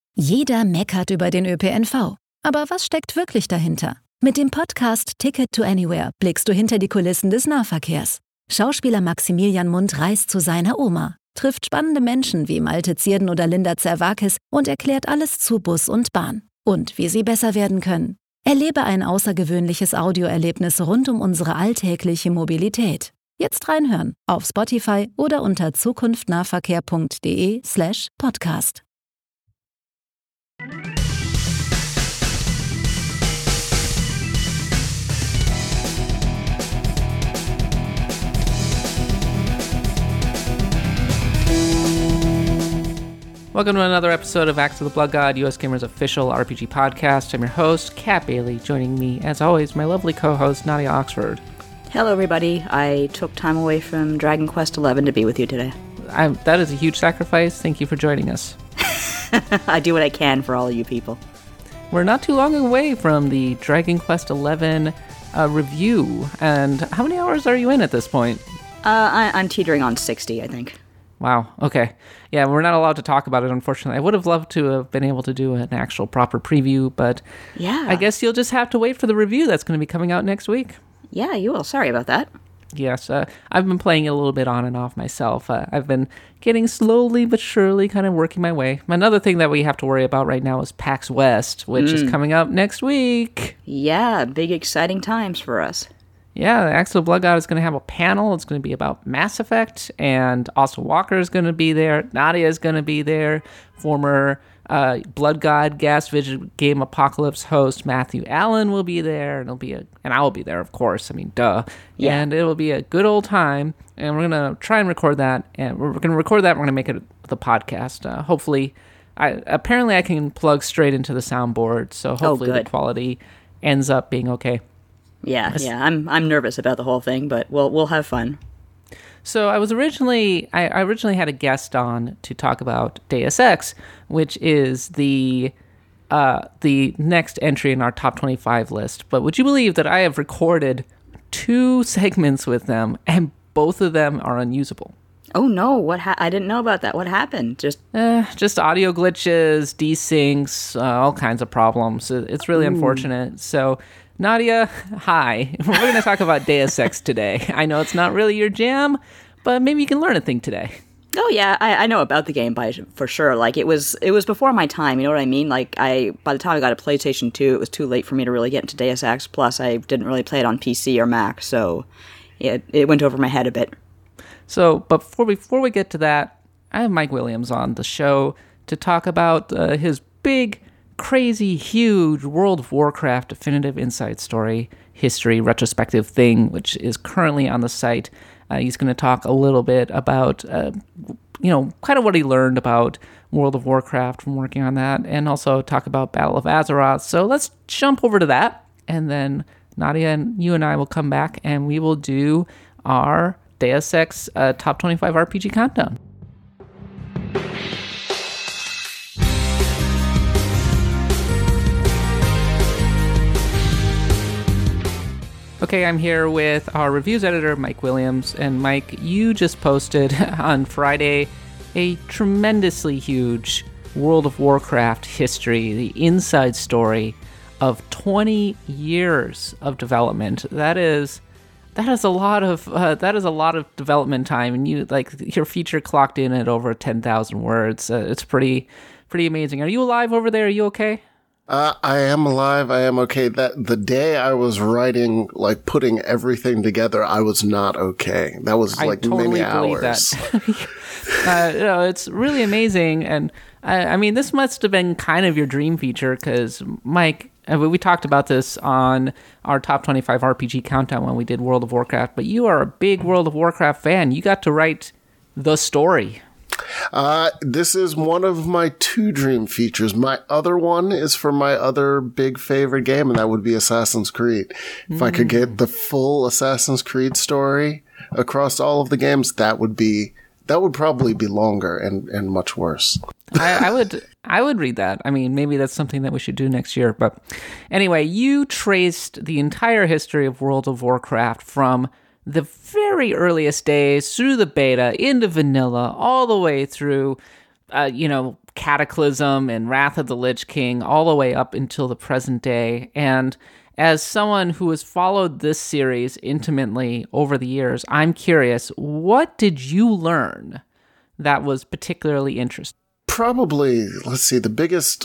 Jeder meckert über den ÖPNV. Aber was steckt wirklich dahinter? Mit dem Podcast Ticket to Anywhere blickst du hinter die Kulissen des Nahverkehrs. Schauspieler Maximilian Mundt reist zu seiner Oma, trifft spannende Menschen wie Malte Zierden oder Linda Zerwakis und erklärt alles zu Bus und Bahn. Und wie sie besser werden können. Erlebe ein außergewöhnliches Audioerlebnis rund um unsere alltägliche Mobilität. Jetzt reinhören auf Spotify oder unter zukunftnahverkehr.de/podcast. Welcome to another episode of Axe of the Blood God, US Gamer's official RPG podcast. I'm your host, Kat Bailey. Joining me, as always, my lovely co-host, Nadia Oxford. Hello, everybody. I took time away from Dragon Quest XI to be with you today. That is a huge sacrifice. Thank you for joining us. I do what I can for all of you people. We're not too long away from the Dragon Quest XI review. And how many hours are you in at this point? I'm teetering on 60, I think. Wow, okay. Yeah, we're not allowed to talk about it, unfortunately. I would have loved to have been able to do an actual proper preview, but yeah, I guess you'll just have to wait for the review that's going to be coming out next week. Yeah, you will. Sorry about that. Yes, I've been playing it a little bit on and off myself. I've been getting slowly but surely kind of working my way. Another thing that we have to worry about right now is PAX West, which is coming up next week. Yeah, big exciting times for us. Yeah, Axe of the Blood God is going to have a panel. It's going to be about Mass Effect, and Austin Walker is going to be there. Nadia is going to be there. Former Blood God Gas Video Game Apocalypse host Matthew Allen will be there, and I will be there, of course. I mean, duh. Yeah. And it will be a good old time. And we're going to try and record that, and we're going to record that. And we're going to make it the podcast. Hopefully, apparently I can plug straight into the soundboard, so hopefully the quality ends up being okay. Yeah. I'm nervous about the whole thing, but we'll have fun. So I originally had a guest on to talk about Deus Ex, which is the next entry in our top 25 list. But would you believe that I have recorded 2 segments with them, and both of them are unusable? Oh no! I didn't know about that. What happened? Just audio glitches, desyncs, all kinds of problems. It's really unfortunate. So. Nadia, hi. We're going to talk about Deus Ex today. I know it's not really your jam, but maybe you can learn a thing today. Oh yeah, I know about the game for sure. Like it was before my time. You know what I mean? Like by the time I got a PlayStation 2, it was too late for me to really get into Deus Ex. Plus, I didn't really play it on PC or Mac, so it went over my head a bit. So, but before we get to that, I have Mike Williams on the show to talk about his big, crazy, huge World of Warcraft definitive inside story history retrospective thing, which is currently on the site. He's going to talk a little bit about, kind of what he learned about World of Warcraft from working on that, and also talk about Battle of Azeroth. So let's jump over to that, and then Nadia and you and I will come back, and we will do our Deus Ex Top 25 RPG Countdown. Okay, I'm here with our reviews editor, Mike Williams. And Mike, you just posted on Friday a tremendously huge World of Warcraft history, the inside story of 20 years of development. That is a lot of development time, and your feature clocked in at over 10,000 words. It's pretty amazing. Are you alive over there? Are you okay? I am alive. I am okay. That the day I was writing, putting everything together, I was not okay. That was many hours. That. It's really amazing. And I mean, this must have been kind of your dream feature because, Mike, we talked about this on our top 25 RPG countdown when we did World of Warcraft, but you are a big World of Warcraft fan. You got to write the story. This is one of my 2 dream features. My other one is for my other big favorite game, and that would be Assassin's Creed. If I could get the full Assassin's Creed story across all of the games, that would probably be longer and much worse. I would read that. I mean, maybe that's something that we should do next year. But anyway, you traced the entire history of World of Warcraft from the very earliest days through the beta into vanilla, all the way through, Cataclysm and Wrath of the Lich King all the way up until the present day. And as someone who has followed this series intimately over the years, I'm curious, what did you learn that was particularly interesting? Probably, let's see, the biggest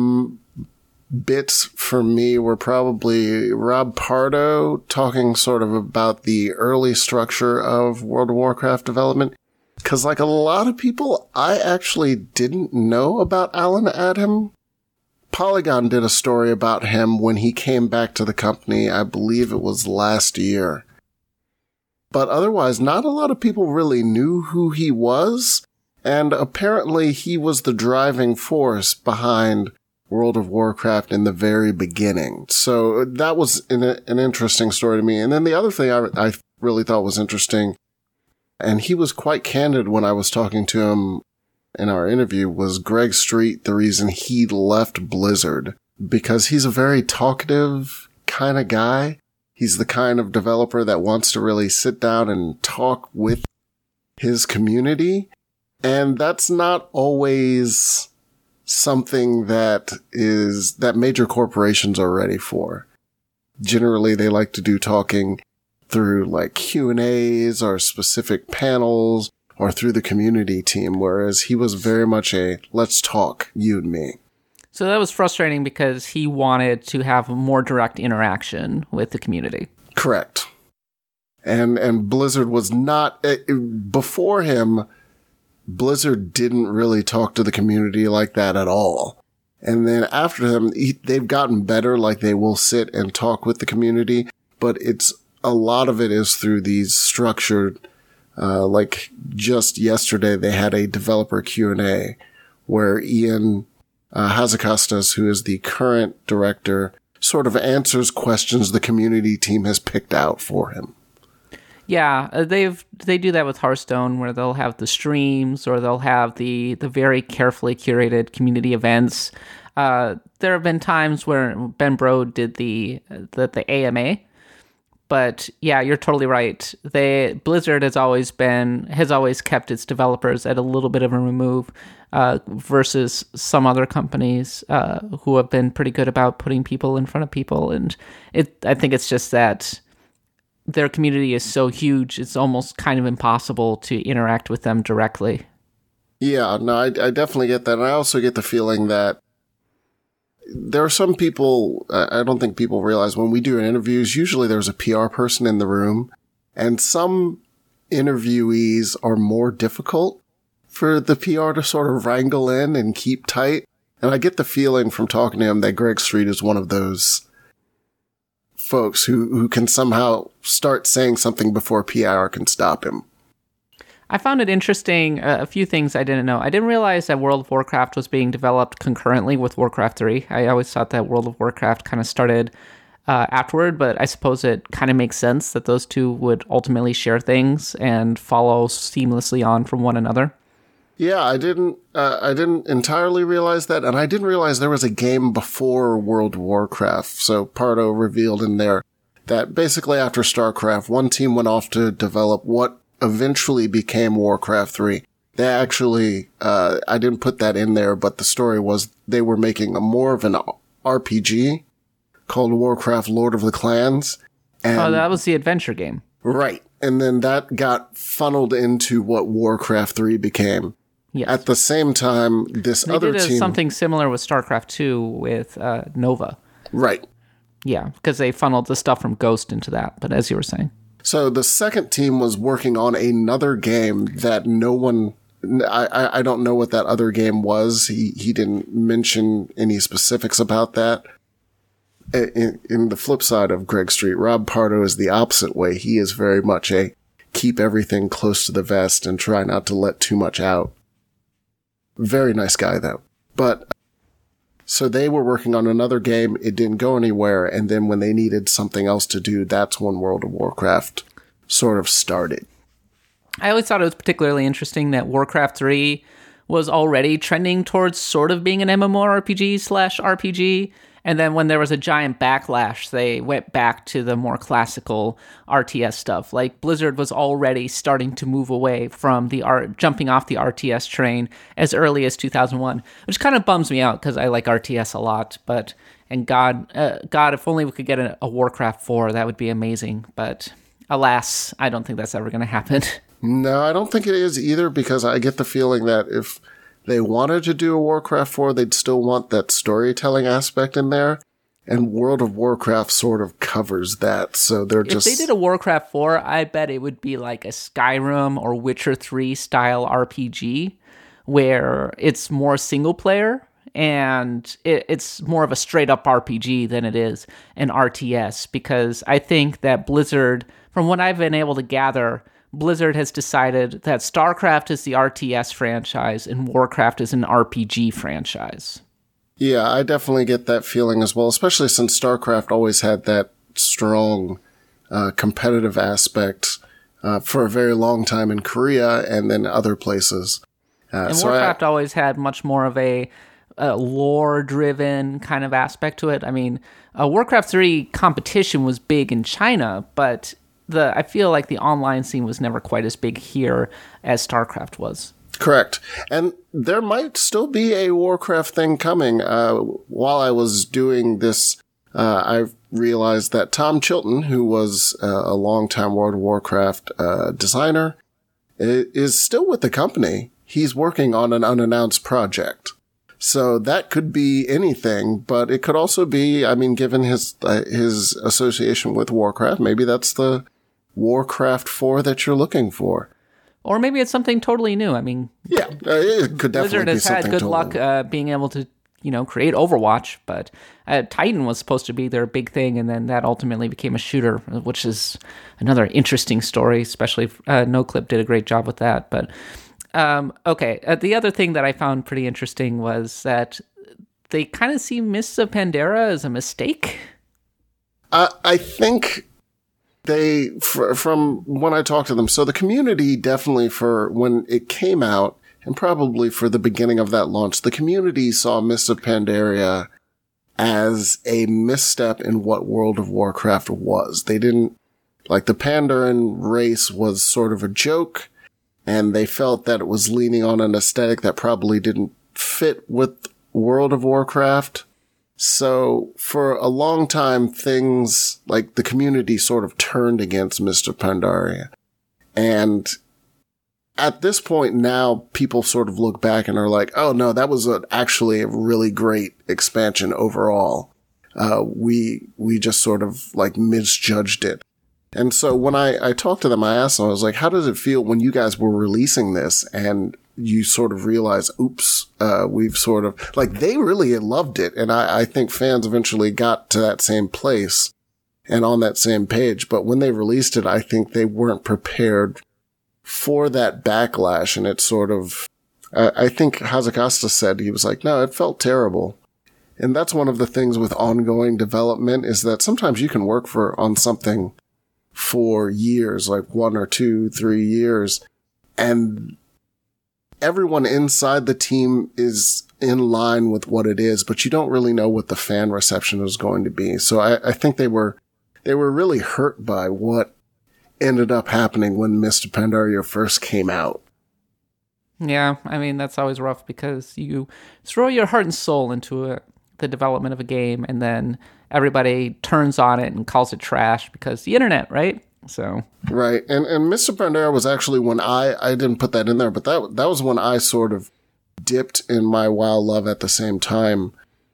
bits for me were probably Rob Pardo talking sort of about the early structure of World of Warcraft development. Because like a lot of people, I actually didn't know about Alan Adham. Polygon did a story about him when he came back to the company. I believe it was last year. But otherwise, not a lot of people really knew who he was. And apparently he was the driving force behind World of Warcraft in the very beginning. So that was an interesting story to me. And then the other thing I really thought was interesting, and he was quite candid when I was talking to him in our interview, was Greg Street, the reason he left Blizzard. Because he's a very talkative kind of guy. He's the kind of developer that wants to really sit down and talk with his community. And that's not always something that major corporations are ready for. Generally, they like to do talking through like Q&As or specific panels or through the community team, whereas he was very much a let's talk, you and me. So that was frustrating because he wanted to have more direct interaction with the community. Correct. And Blizzard was not, before him, Blizzard didn't really talk to the community like that at all. And then after him, they've gotten better, like they will sit and talk with the community, but a lot of it is through these structured, like just yesterday they had a developer Q&A where Ian Hazzikostas, who is the current director, sort of answers questions the community team has picked out for him. Yeah, they do that with Hearthstone, where they'll have the streams or they'll have the very carefully curated community events. There have been times where Ben Brode did the AMA, but yeah, you're totally right. Blizzard has always kept its developers at a little bit of a remove versus some other companies who have been pretty good about putting people in front of people. And I think it's just that their community is so huge, it's almost kind of impossible to interact with them directly. Yeah, no, I definitely get that. And I also get the feeling that there are some people, I don't think people realize when we do interviews, usually there's a PR person in the room, and some interviewees are more difficult for the PR to sort of wrangle in and keep tight. And I get the feeling from talking to him that Greg Street is one of those folks who can somehow start saying something before PR can stop him. I found it interesting, a few things I didn't know. I didn't realize that World of Warcraft was being developed concurrently with Warcraft 3. I always thought that World of Warcraft kind of started afterward, but I suppose it kind of makes sense that those two would ultimately share things and follow seamlessly on from one another. Yeah, I didn't entirely realize that, and I didn't realize there was a game before World of Warcraft. So Pardo revealed in there that basically after StarCraft, one team went off to develop what eventually became Warcraft 3. They actually, I didn't put that in there, but the story was they were making more of an RPG called Warcraft Lord of the Clans. And that was the adventure game. Right. And then that got funneled into what Warcraft 3 became. Yes. At the same time, this other team... They did something similar with StarCraft 2 with Nova. Right. Yeah, because they funneled the stuff from Ghost into that, but as you were saying. So the second team was working on another game that no one... I don't know what that other game was. He didn't mention any specifics about that. In the flip side of Greg Street, Rob Pardo is the opposite way. He is very much a keep everything close to the vest and try not to let too much out. Very nice guy, though. But so they were working on another game. It didn't go anywhere. And then when they needed something else to do, that's when World of Warcraft sort of started. I always thought it was particularly interesting that Warcraft 3 was already trending towards sort of being an MMORPG/RPG. And then when there was a giant backlash, they went back to the more classical RTS stuff. Like Blizzard was already starting to move away from jumping off the RTS train as early as 2001, which kind of bums me out because I like RTS a lot. And God, if only we could get a Warcraft 4, that would be amazing. But alas, I don't think that's ever going to happen. No, I don't think it is either, because I get the feeling that if they wanted to do a Warcraft 4, they'd still want that storytelling aspect in there. And World of Warcraft sort of covers that. So if they did a Warcraft 4, I bet it would be like a Skyrim or Witcher 3 style RPG where it's more single player and it's more of a straight up RPG than it is an RTS, because I think that Blizzard, from what I've been able to gather, Blizzard has decided that StarCraft is the RTS franchise and Warcraft is an RPG franchise. Yeah, I definitely get that feeling as well, especially since StarCraft always had that strong competitive aspect for a very long time in Korea and then other places. And Warcraft always had much more of a lore-driven kind of aspect to it. I mean, Warcraft 3 competition was big in China, but I feel like the online scene was never quite as big here as StarCraft was. Correct. And there might still be a Warcraft thing coming. While I was doing this, I realized that Tom Chilton, who was a longtime World of Warcraft designer, is still with the company. He's working on an unannounced project. So that could be anything, but it could also be, I mean, given his association with Warcraft, maybe that's the Warcraft 4 that you're looking for. Or maybe it's something totally new. I mean, yeah, it could definitely Blizzard be has something had good totally luck being able to, create Overwatch, but Titan was supposed to be their big thing, and then that ultimately became a shooter, which is another interesting story, especially NoClip did a great job with that. But, okay, the other thing that I found pretty interesting was that they kind of see Mists of Pandaria as a mistake. I think from when I talked to them, so the community definitely, for when it came out, and probably for the beginning of that launch, the community saw Mists of Pandaria as a misstep in what World of Warcraft was. They didn't, like, the Pandaren race was sort of a joke, and they felt that it was leaning on an aesthetic that probably didn't fit with World of Warcraft. So for a long time, things like the community sort of turned against Mists of Pandaria. And at this point now, people sort of look back and are like, oh no, that was actually a really great expansion overall. We just sort of like misjudged it. And so when I talked to them, I asked them, I was like, how does it feel when you guys were releasing this and you sort of realize, oops, we've sort of, like, they really loved it. And I think fans eventually got to that same place and on that same page. But when they released it, I think they weren't prepared for that backlash. And it sort of, I think Hazuki said, he was like, no, it felt terrible. And that's one of the things with ongoing development, is that sometimes you can work on something for years, like 1 or 2, 3 years, and everyone inside the team is in line with what it is, but you don't really know what the fan reception is going to be. So I think they were really hurt by what ended up happening when Mists of Pandaria first came out. Yeah, I mean, that's always rough because you throw your heart and soul into the development of a game, and then everybody turns on it and calls it trash because the internet, right? So right, and Mists of Pandaria was actually when I didn't put that in there, but that was when I sort of dipped in my WoW love. At the same time,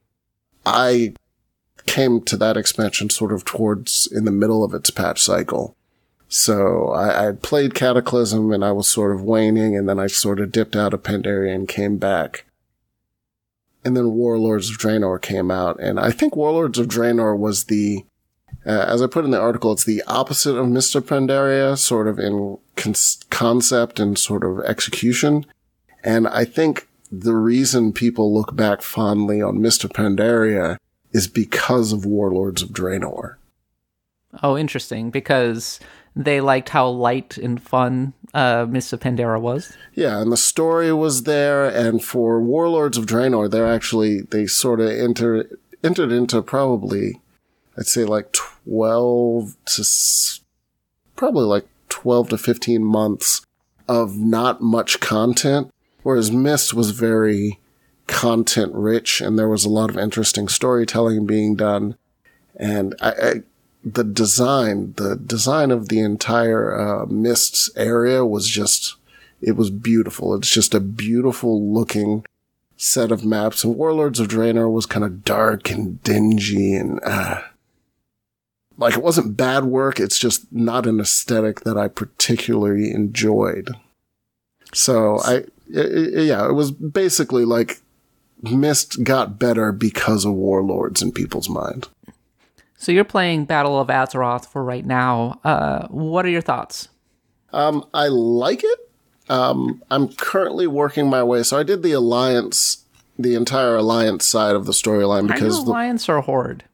I came to that expansion sort of towards in the middle of its patch cycle. So I had played Cataclysm and I was sort of waning, and then I sort of dipped out of Pandaria and came back. And then Warlords of Draenor came out, and I think Warlords of Draenor was as I put in the article, it's the opposite of Mists of Pandaria, sort of in concept and sort of execution. And I think the reason people look back fondly on Mists of Pandaria is because of Warlords of Draenor. Oh, interesting, because they liked how light and fun Mists of Pandaria was. Yeah, and the story was there, and for Warlords of Draenor, they sort of entered into probably, I'd say like 12 to 15 months of not much content, whereas Myst was very content rich and there was a lot of interesting storytelling being done. And the design of the entire Myst area was just, it was beautiful. It's just a beautiful looking set of maps. And Warlords of Draenor was kind of dark and dingy and like, it wasn't bad work. It's just not an aesthetic that I particularly enjoyed. So it was basically like Myst got better because of Warlords in people's mind. So you're playing Battle of Azeroth for right now. What are your thoughts? I like it. I'm currently working my way. So I did the Alliance, the entire Alliance side of the storyline because Are you Alliance or Horde?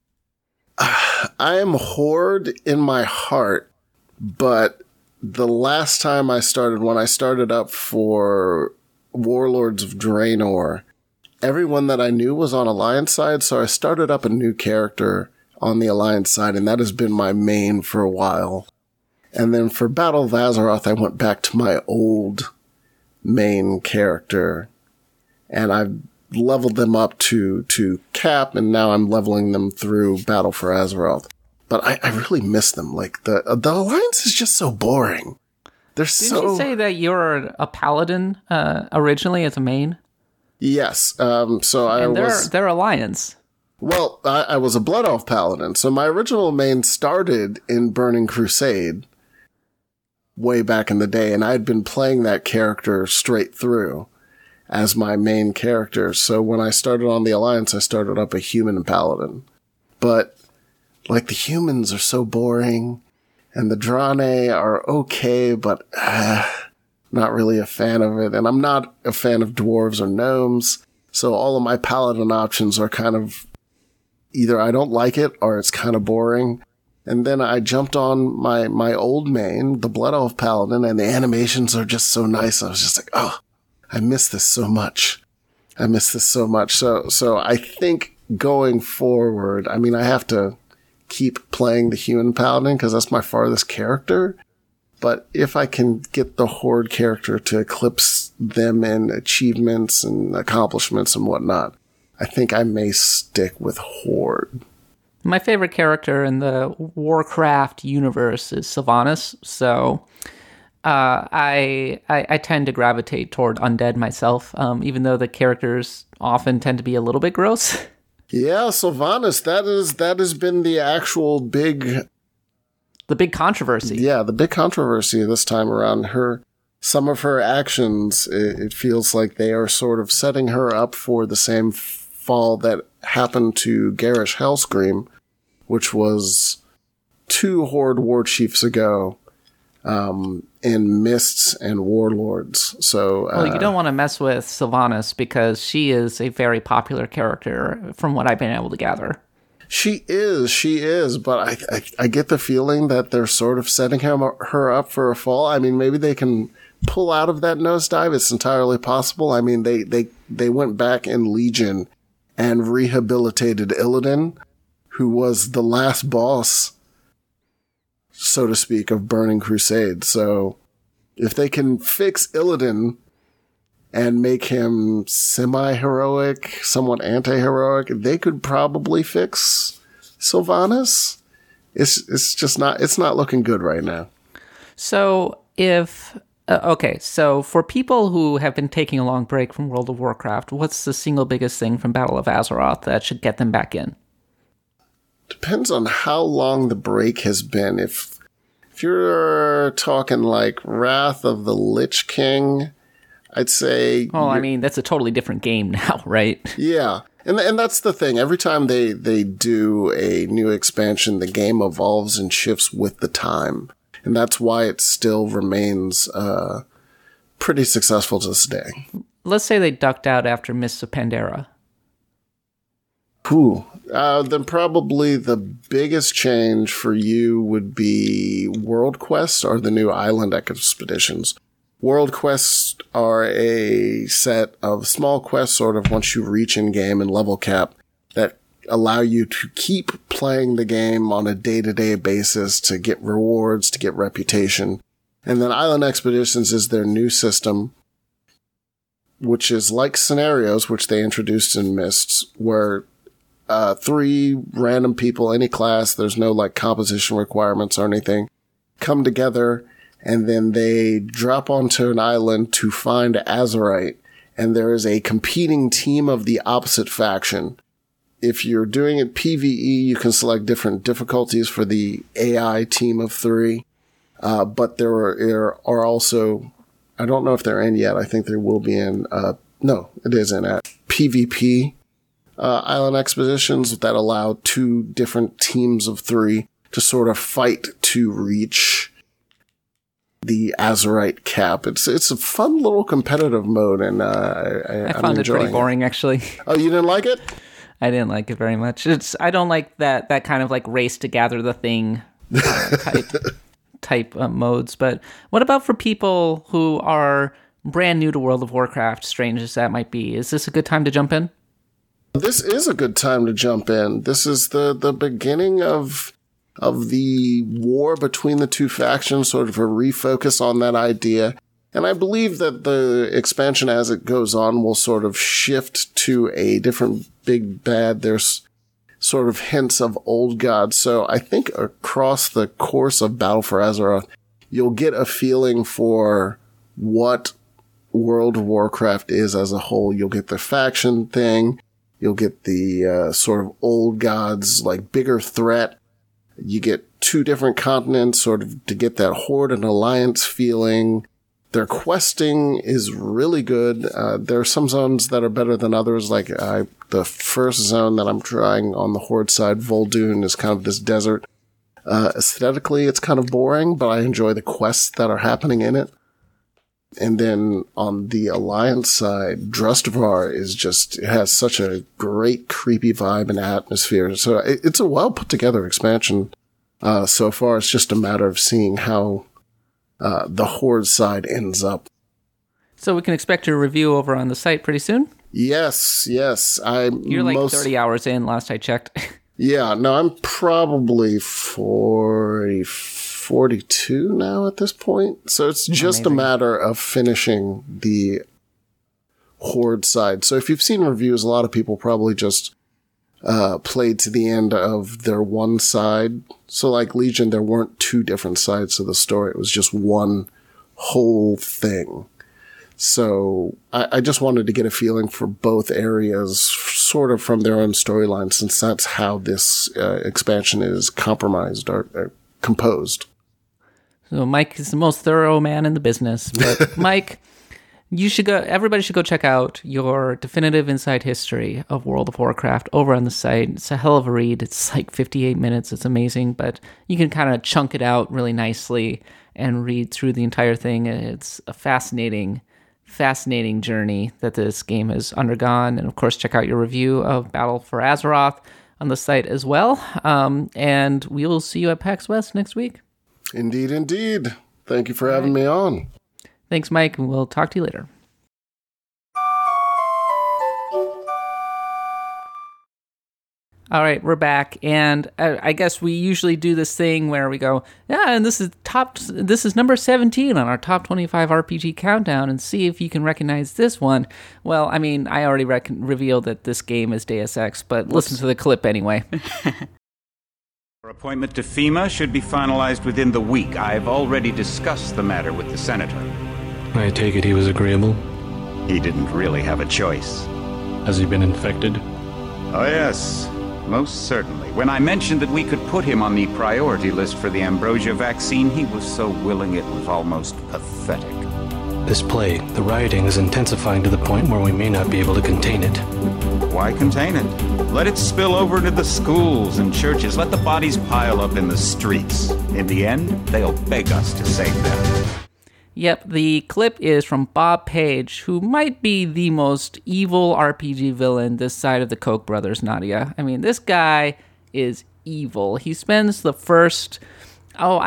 I am Horde in my heart, but the last time when I started up for Warlords of Draenor, everyone that I knew was on Alliance side, so I started up a new character on the Alliance side, and that has been my main for a while. And then for Battle of Azeroth, I went back to my old main character, and I've leveled them up to cap, and now I'm leveling them through Battle for Azeroth. But I really miss them. Like, the Alliance is just so boring. Didn't you say that you're a paladin originally as a main? Yes. So they're Alliance. Well, I was a Blood Elf paladin. So my original main started in Burning Crusade way back in the day, and I had been playing that character straight through as my main character. So when I started on the Alliance, I started up a human paladin. But, like, the humans are so boring, and the Draenei are okay, but not really a fan of it. And I'm not a fan of dwarves or gnomes, so all of my paladin options are kind of either I don't like it or it's kind of boring. And then I jumped on my old main, the Blood Elf paladin, and the animations are just so nice. I was just like, oh, I miss this so much. So I think going forward, I mean, I have to keep playing the human paladin because that's my farthest character. But if I can get the Horde character to eclipse them in achievements and accomplishments and whatnot, I think I may stick with Horde. My favorite character in the Warcraft universe is Sylvanas, so I tend to gravitate toward undead myself, even though the characters often tend to be a little bit gross. Yeah, Sylvanas, that has been the actual big controversy. Yeah, the big controversy this time around. Some of her actions, it feels like they are sort of setting her up for the same fall that happened to Garrosh Hellscream, which was 2 Horde war chiefs ago, in Mists and Warlords. So, well, you don't want to mess with Sylvanas because she is a very popular character from what I've been able to gather. She is, but I get the feeling that they're sort of setting her up for a fall. I mean, maybe they can pull out of that nosedive. It's entirely possible. I mean, they went back in Legion and rehabilitated Illidan, who was the last boss, so to speak, of Burning Crusade. So if they can fix Illidan and make him semi-heroic, somewhat anti-heroic, they could probably fix Sylvanas. It's just not, it's not looking good right now. So so for people who have been taking a long break from World of Warcraft, what's the single biggest thing from Battle of Azeroth that should get them back in? Depends on how long the break has been. If you're talking like Wrath of the Lich King, I'd say... Oh, I mean, that's a totally different game now, right? Yeah. And that's the thing. Every time they do a new expansion, the game evolves and shifts with the time. And that's why it still remains pretty successful to this day. Let's say they ducked out after Mists of Pandaria. Then probably the biggest change for you would be World Quests or the new Island Expeditions. World Quests are a set of small quests sort of once you reach in-game and level cap that allow you to keep playing the game on a day-to-day basis to get rewards, to get reputation. And then Island Expeditions is their new system, which is like Scenarios, which they introduced in Mists, where 3 random people, any class, there's no like composition requirements or anything, come together and then they drop onto an island to find Azerite. And there is a competing team of the opposite faction. If you're doing it PvE, you can select different difficulties for the AI team of 3. But there are also, I don't know if they're in yet. I think they will be in, no, it is in at PvP, Island Expeditions that allow 2 different teams of 3 to sort of fight to reach the Azerite cap. It's a fun little competitive mode, and I found it pretty boring, actually. Oh, you didn't like it? I didn't like it very much. I don't like that kind of like race to gather the thing type modes. But what about for people who are brand new to World of Warcraft, strange as that might be? Is this a good time to jump in? This is a good time to jump in. This is the beginning of the war between the 2 factions, sort of a refocus on that idea. And I believe that the expansion as it goes on will sort of shift to a different big bad. There's sort of hints of old gods. So I think across the course of Battle for Azeroth, you'll get a feeling for what World of Warcraft is as a whole. You'll get the faction thing. You'll get the sort of old gods, like bigger threat. You get 2 different continents sort of to get that Horde and Alliance feeling. Their questing is really good. There are some zones that are better than others. Like the first zone that I'm trying on the Horde side, Vol'dun, is kind of this desert. Aesthetically, it's kind of boring, but I enjoy the quests that are happening in it. And then on the Alliance side, Drustvar it has such a great creepy vibe and atmosphere. So it's a well put together expansion. So far, it's just a matter of seeing how the Horde side ends up. So we can expect your review over on the site pretty soon? Yes. You're like 30 hours in, last I checked. Yeah, no, I'm probably 42 now at this point. So it's just a matter of finishing the Horde side. So if you've seen reviews, a lot of people probably just played to the end of their one side. So like Legion, there weren't 2 different sides to the story. It was just one whole thing. So I just wanted to get a feeling for both areas sort of from their own storyline, since that's how this expansion is compromised or composed. So Mike is the most thorough man in the business. But Mike, everybody should go check out your definitive inside history of World of Warcraft over on the site. It's a hell of a read. It's like 58 minutes. It's amazing, but you can kind of chunk it out really nicely and read through the entire thing. It's a fascinating journey that this game has undergone. And of course, check out your review of Battle for Azeroth on the site as well. And we will see you at PAX West next week. Indeed. Thank you for having me on. Thanks, Mike, and we'll talk to you later. All right, we're back, and I guess we usually do this thing where we go, and this is number 17 on our top 25 RPG countdown, and see if you can recognize this one. Well, I mean, I already revealed that this game is Deus Ex, but listen to the clip anyway. Our appointment to FEMA should be finalized within the week. I've already discussed the matter with the senator. I take it he was agreeable? He didn't really have a choice. Has he been infected? Oh, yes. Most certainly. When I mentioned that we could put him on the priority list for the Ambrosia vaccine, he was so willing it was almost pathetic. This plague, the rioting is intensifying to the point where we may not be able to contain it. Why contain it? Let it spill over into the schools and churches. Let the bodies pile up in the streets. In the end, they'll beg us to save them. Yep, the clip is from Bob Page, who might be the most evil RPG villain this side of the Koch brothers, Nadia. I mean, this guy is evil. He spends the first,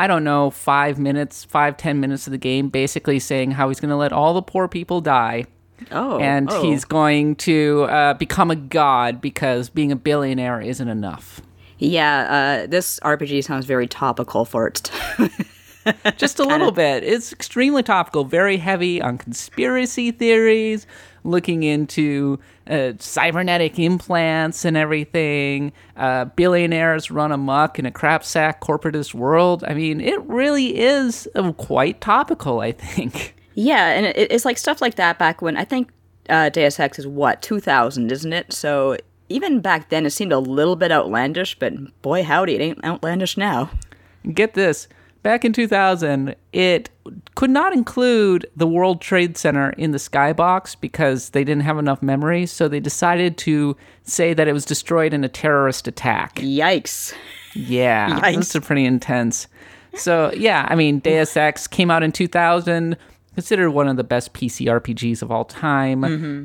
5 minutes, 5-10 minutes of the game basically saying how he's going to let all the poor people die And he's going to become a god because being a billionaire isn't enough. Yeah, this RPG sounds very topical for its time. Just a little bit. It's extremely topical, very heavy on conspiracy theories, looking into cybernetic implants and everything. Billionaires run amok in a crapsack corporatist world. I mean, it really is quite topical, I think. Yeah, and it's like stuff like that back when, I think Deus Ex is 2000, isn't it? So even back then it seemed a little bit outlandish, but boy howdy, it ain't outlandish now. Get this. Back in 2000, it could not include the World Trade Center in the skybox because they didn't have enough memory, so they decided to say that it was destroyed in a terrorist attack. Yikes. Yeah, that's pretty intense. So, yeah, I mean, Deus Ex came out in 2000, considered one of the best PC RPGs of all time,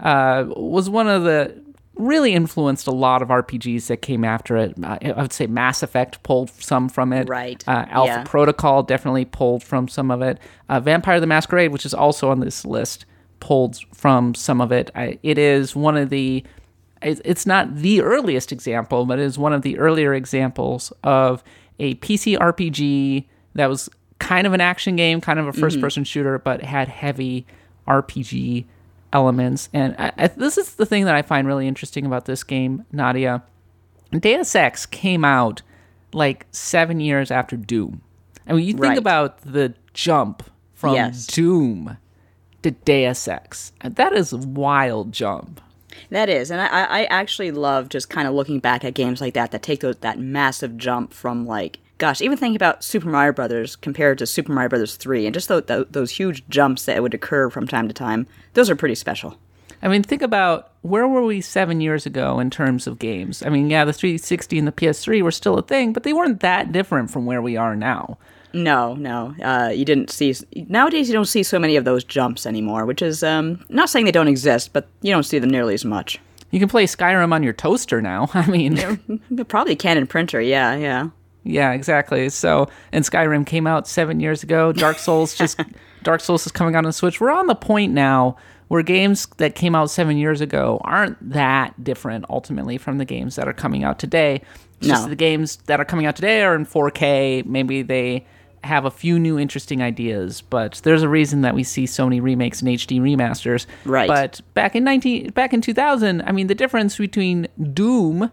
was one of the... really influenced a lot of RPGs that came after it. I would say Mass Effect pulled some from it. Right. Alpha Protocol definitely pulled from some of it. Vampire the Masquerade, which is also on this list, pulled from some of it. It is one of the... It's not the earliest example, but it is one of the earlier examples of a PC RPG that was kind of an action game, kind of a first-person shooter, but had heavy RPG elements. And this is the thing that I find really interesting about this game, Nadia. Deus Ex came out like 7 years after Doom. I mean, you think about the jump from Doom to Deus Ex. That is a wild jump. That is, and I actually love just kind of looking back at games like that take that massive jump from, like, gosh, even thinking about Super Mario Brothers compared to Super Mario Brothers 3, and just those huge jumps that would occur from time to time, those are pretty special. I mean, think about, where were we 7 years ago in terms of games? I mean, yeah, the 360 and the PS3 were still a thing, but they weren't that different from where we are now. No. You didn't see... Nowadays, you don't see so many of those jumps anymore, which is... not saying they don't exist, but you don't see them nearly as much. You can play Skyrim on your toaster now. I mean... Probably Canon printer, yeah. Yeah, exactly. So, and Skyrim came out 7 years ago. Dark Souls is coming out on the Switch. We're on the point now where games that came out 7 years ago aren't that different ultimately from the games that are coming out today. Just the games that are coming out today are in 4K. Maybe they have a few new interesting ideas, but there's a reason that we see so many remakes and HD remasters. Right. But back in 2000, I mean, the difference between Doom,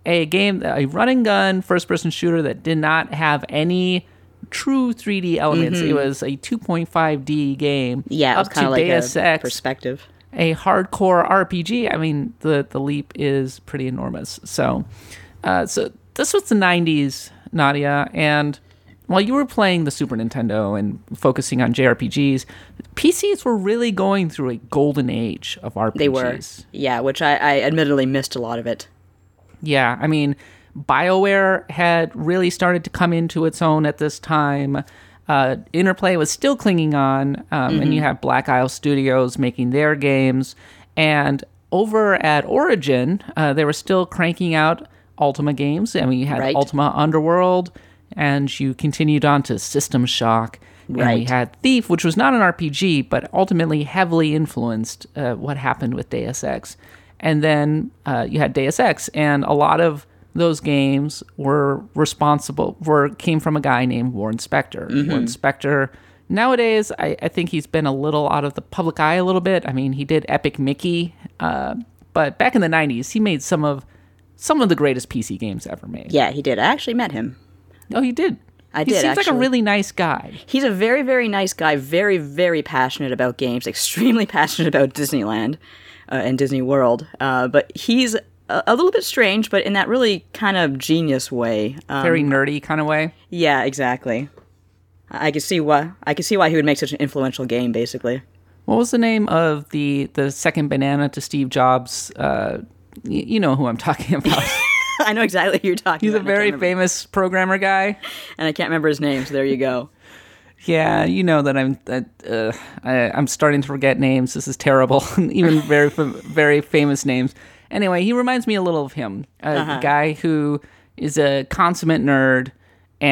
a run and gun first-person shooter that did not have any true 3D elements. It was a 2.5D game. Yeah, it was kind of like Deus Ex, perspective. a hardcore RPG. I mean, the leap is pretty enormous. So this was the 90s, Nadia, and while you were playing the Super Nintendo and focusing on JRPGs, PCs were really going through a golden age of RPGs. They were, yeah, which I admittedly missed a lot of it. Yeah, I mean, BioWare had really started to come into its own at this time. Interplay was still clinging on, and you have Black Isle Studios making their games. And over at Origin, they were still cranking out Ultima games. I mean, you had Ultima Underworld, and you continued on to System Shock. And we had Thief, which was not an RPG, but ultimately heavily influenced what happened with Deus Ex. And then you had Deus Ex, and a lot of those games came from a guy named Warren Spector. Warren Spector, nowadays, I think he's been a little out of the public eye a little bit. I mean, he did Epic Mickey, but back in the 90s, he made some of the greatest PC games ever made. Yeah, he did. I actually met him. Oh, you did? He seems like a really nice guy. He's a very, very nice guy, very, very passionate about games, extremely passionate about Disneyland and Disney World. But he's a little bit strange, but in that really kind of genius way. Very nerdy kind of way? Yeah, exactly. I can see why he would make such an influential game, basically. What was the name of the second banana to Steve Jobs? You know who I'm talking about. I know exactly who you're talking about. He's a very famous programmer guy. And I can't remember his name, so there you go. Yeah, you know that I'm starting to forget names. This is terrible. Even very, very famous names. Anyway, he reminds me a little of him. A guy who is a consummate nerd and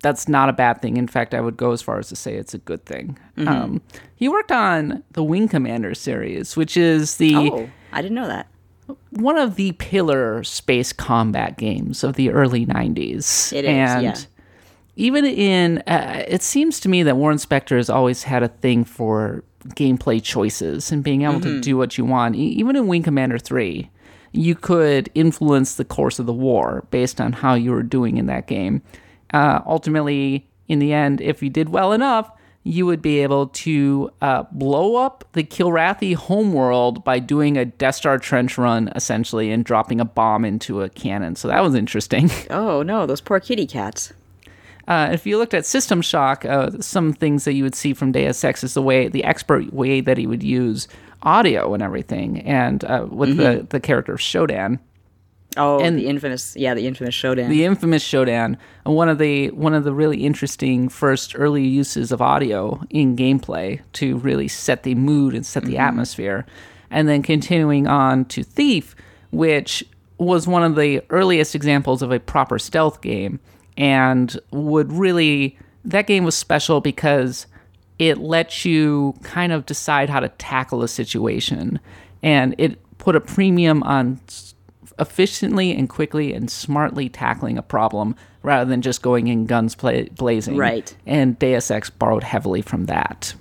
that's not a bad thing. In fact, I would go as far as to say it's a good thing. He worked on the Wing Commander series, which is Oh, I didn't know that. one of the pillar space combat games of the early 90s. It is, and yeah. even in, it seems to me that Warren Spector has always had a thing for gameplay choices and being able to do what you want. Even in Wing Commander 3, you could influence the course of the war based on how you were doing in that game. Ultimately, in the end, if you did well enough, you would be able to blow up the Kilrathi homeworld by doing a Death Star trench run, essentially, and dropping a bomb into a cannon. So that was interesting. Oh, no, those poor kitty cats. If you looked at System Shock, some things that you would see from Deus Ex is the expert way that he would use audio and everything, and with the character Shodan. Oh, And- the infamous Shodan. The infamous Shodan, one of the really interesting first early uses of audio in gameplay to really set the mood and set the atmosphere, and then continuing on to Thief, which was one of the earliest examples of a proper stealth game, and that game was special because it lets you kind of decide how to tackle a situation, and it put a premium on efficiently and quickly and smartly tackling a problem rather than just going in guns blazing. Right. And Deus Ex borrowed heavily from that.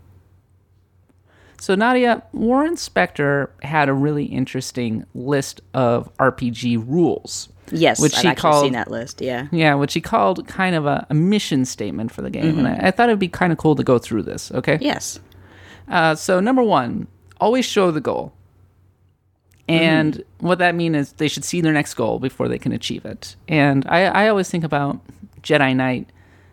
So Nadia, Warren Spector had a really interesting list of RPG rules. Yes, which I've he actually called, seen that list, yeah. Yeah, which he called kind of a mission statement for the game. And I thought it'd be kind of cool to go through this, okay? Yes. So number 1, always show the goal. And what that means is they should see their next goal before they can achieve it. And I always think about Jedi Knight,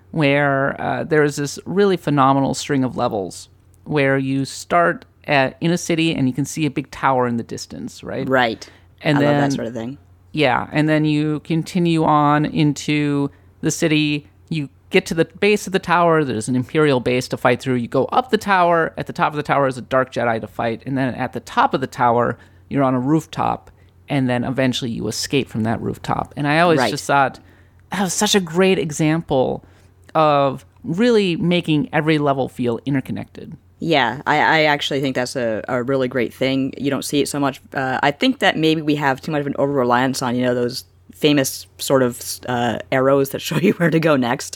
where there's this really phenomenal string of levels where you start in a city and you can see a big tower in the distance, right? Right. And I then, love that sort of thing. Yeah, and then you continue on into the city. You get to the base of the tower. There's an Imperial base to fight through. You go up the tower. At the top of the tower is a Dark Jedi to fight. And then at the top of the tower, you're on a rooftop. And then eventually you escape from that rooftop. And I always just thought that was such a great example of really making every level feel interconnected. Yeah, I actually think that's a really great thing. You don't see it so much. I think that maybe we have too much of an over-reliance on, those famous sort of arrows that show you where to go next.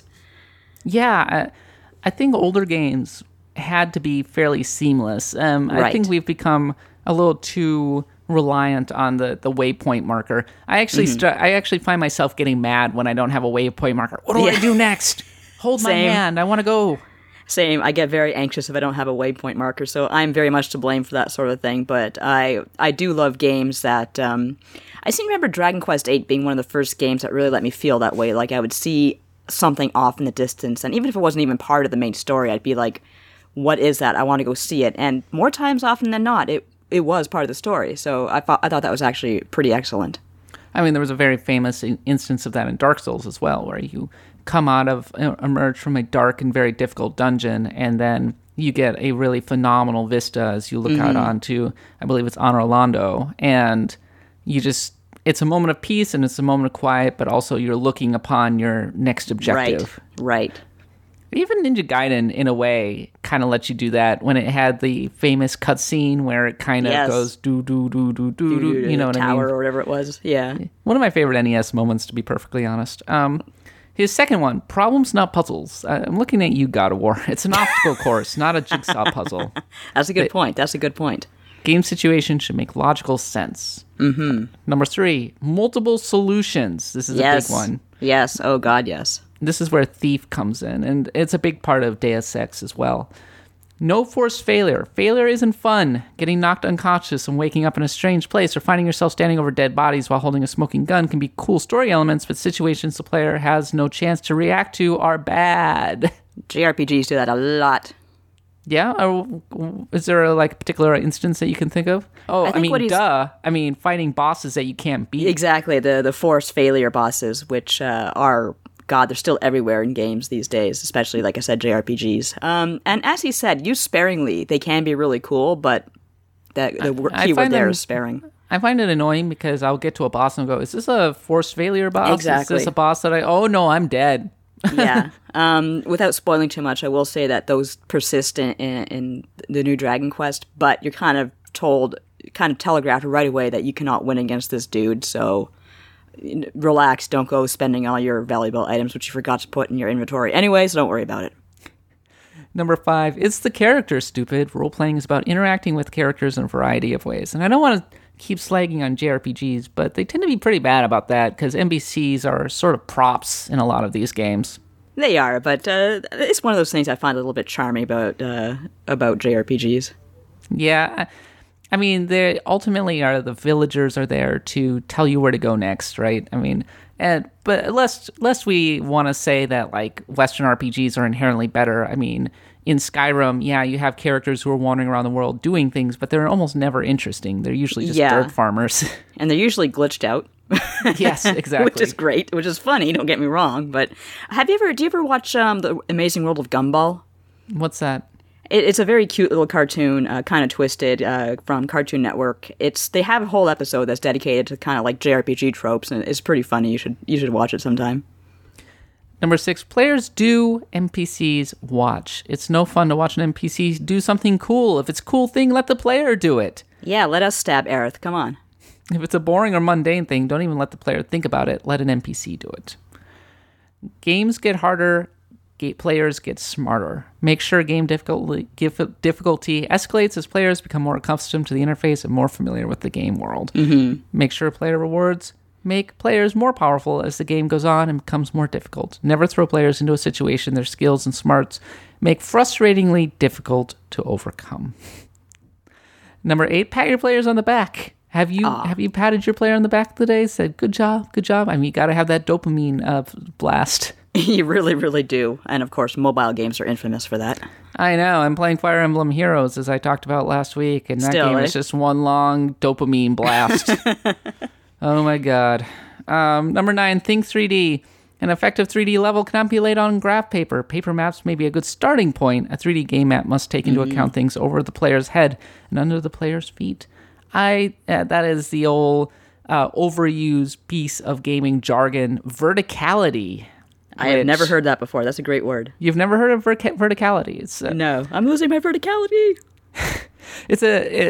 Yeah, I think older games had to be fairly seamless. I think we've become a little too reliant on the waypoint marker. I actually find myself getting mad when I don't have a waypoint marker. What do I do next? Hold my hand. I want to go. Same. I get very anxious if I don't have a waypoint marker, so I'm very much to blame for that sort of thing. But I do love games that... I seem to remember Dragon Quest VIII being one of the first games that really let me feel that way. Like, I would see something off in the distance, and even if it wasn't even part of the main story, I'd be like, what is that? I want to go see it. And more times often than not, it was part of the story. So I thought that was actually pretty excellent. I mean, there was a very famous instance of that in Dark Souls as well, where you emerge from a dark and very difficult dungeon, and then you get a really phenomenal vista as you look out onto, I believe it's Honor Orlando, and it's a moment of peace and it's a moment of quiet, but also you're looking upon your next objective. Right. Even Ninja Gaiden, in a way, kind of lets you do that when it had the famous cutscene where it kind of goes do do do do do do. You know what I mean? Tower or whatever it was. Yeah. One of my favorite NES moments, to be perfectly honest. His second one, Problems Not Puzzles. I'm looking at you, God of War. It's an obstacle course, not a jigsaw puzzle. That's a good point. Game situation should make logical sense. Mm-hmm. Number 3, multiple solutions. This is a big one. Yes. Oh, God, yes. This is where Thief comes in, and it's a big part of Deus Ex as well. No forced failure. Failure isn't fun. Getting knocked unconscious and waking up in a strange place or finding yourself standing over dead bodies while holding a smoking gun can be cool story elements, but situations the player has no chance to react to are bad. JRPGs do that a lot. Yeah? Or is there a particular instance that you can think of? Oh, I mean, fighting bosses that you can't beat. Exactly, the forced failure bosses, which are... God, they're still everywhere in games these days, especially, like I said, JRPGs. And as he said, used sparingly, they can be really cool, but the keyword there is sparing. I find it annoying because I'll get to a boss and go, is this a forced failure boss? Exactly. Is this a boss that oh no, I'm dead. Yeah. Without spoiling too much, I will say that those persist in the new Dragon Quest, but you're kind of telegraphed right away that you cannot win against this dude, so relax, don't go spending all your valuable items which you forgot to put in your inventory anyway, so don't worry about it. Number 5, it's the character, stupid. Role-playing is about interacting with characters in a variety of ways. And I don't want to keep slagging on JRPGs, but they tend to be pretty bad about that because NPCs are sort of props in a lot of these games. They are, but it's one of those things I find a little bit charming about JRPGs. Yeah, I mean, they ultimately are the villagers are there to tell you where to go next, right? I mean, but lest we want to say that like Western RPGs are inherently better. I mean, in Skyrim, yeah, you have characters who are wandering around the world doing things, but they're almost never interesting. They're usually just dirt farmers. And they're usually glitched out. Yes, exactly. Which is great, which is funny, don't get me wrong. But do you ever watch The Amazing World of Gumball? What's that? It's a very cute little cartoon, kind of twisted, from Cartoon Network. They have a whole episode that's dedicated to kind of like JRPG tropes, and it's pretty funny. You should watch it sometime. Number 6, players do, NPCs watch. It's no fun to watch an NPC do something cool. If it's a cool thing, let the player do it. Yeah, let us stab Aerith. Come on. If it's a boring or mundane thing, don't even let the player think about it. Let an NPC do it. Games get harder. Players get smarter. Make sure game difficulty escalates as players become more accustomed to the interface and more familiar with the game world. Mm-hmm. Make sure player rewards make players more powerful as the game goes on and becomes more difficult. Never throw players into a situation their skills and smarts make frustratingly difficult to overcome. Number 8, pat your players on the back. Have you patted your player on the back today? Said, good job, good job? I mean, you got to have that dopamine blast. You really, really do. And of course, mobile games are infamous for that. I know. I'm playing Fire Emblem Heroes, as I talked about last week, and that game is just one long dopamine blast. Oh my god. Number 9, Think 3D. An effective 3D level cannot be laid on graph paper. Paper maps may be a good starting point. A 3D game map must take into account things over the player's head and under the player's feet. That is the old overused piece of gaming jargon, verticality. I have never heard that before. That's a great word. You've never heard of verticality? It's no. I'm losing my verticality. It's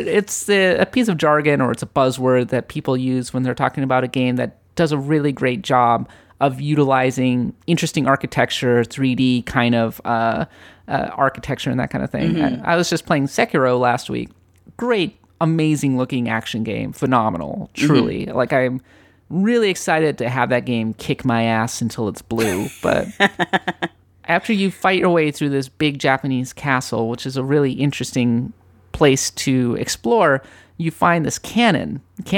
a piece of jargon, or it's a buzzword that people use when they're talking about a game that does a really great job of utilizing interesting architecture, 3D kind of architecture and that kind of thing. Mm-hmm. I was just playing Sekiro last week. Great, amazing looking action game. Phenomenal, truly. Mm-hmm. Like, I'm really excited to have that game kick my ass until it's blue. But after you fight your way through this big Japanese castle, which is a really interesting place to explore, you find this canyon.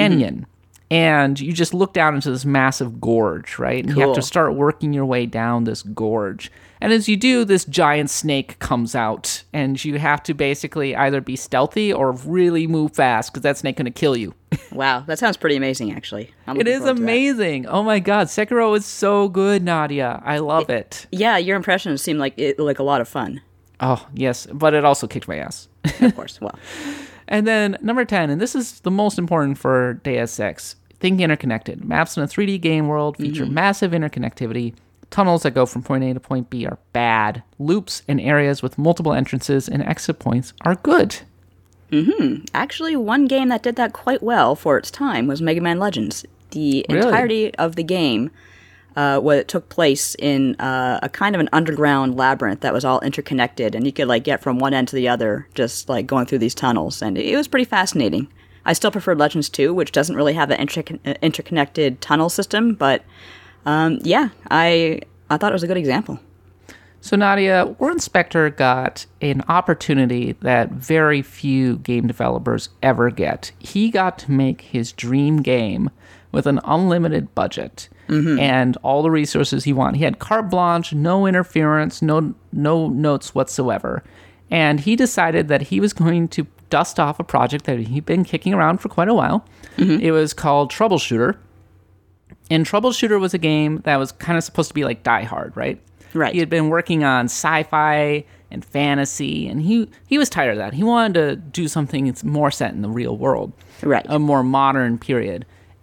And you just look down into this massive gorge, right? And you have to start working your way down this gorge. And as you do, this giant snake comes out, and you have to basically either be stealthy or really move fast, because that snake going to kill you. Wow, that sounds pretty amazing, actually. It is amazing. Oh my god, Sekiro is so good, Nadia. I love it. Yeah, your impressions seem like a lot of fun. Oh, yes, but it also kicked my ass. Of course, well. And then number 10, and this is the most important for Deus Ex, think interconnected. Maps in a 3D game world feature massive interconnectivity. Tunnels that go from point A to point B are bad. Loops and areas with multiple entrances and exit points are good. Actually, one game that did that quite well for its time was Mega Man Legends. The entirety of the game took place in a kind of an underground labyrinth that was all interconnected, and you could like get from one end to the other just like going through these tunnels, and it was pretty fascinating. I still prefer Legends 2, which doesn't really have an interconnected tunnel system, but yeah, I thought it was a good example. So Nadia, Warren Spector got an opportunity that very few game developers ever get. He got to make his dream game with an unlimited budget and all the resources he wanted. He had carte blanche, no interference, no notes whatsoever. And he decided that he was going to dust off a project that he'd been kicking around for quite a while. It was called Troubleshooter. And Troubleshooter was a game that was kind of supposed to be like Die Hard, right? Right. He had been working on sci-fi and fantasy, and he was tired of that. He wanted to do something that's more set in the real world. Right. A more modern period.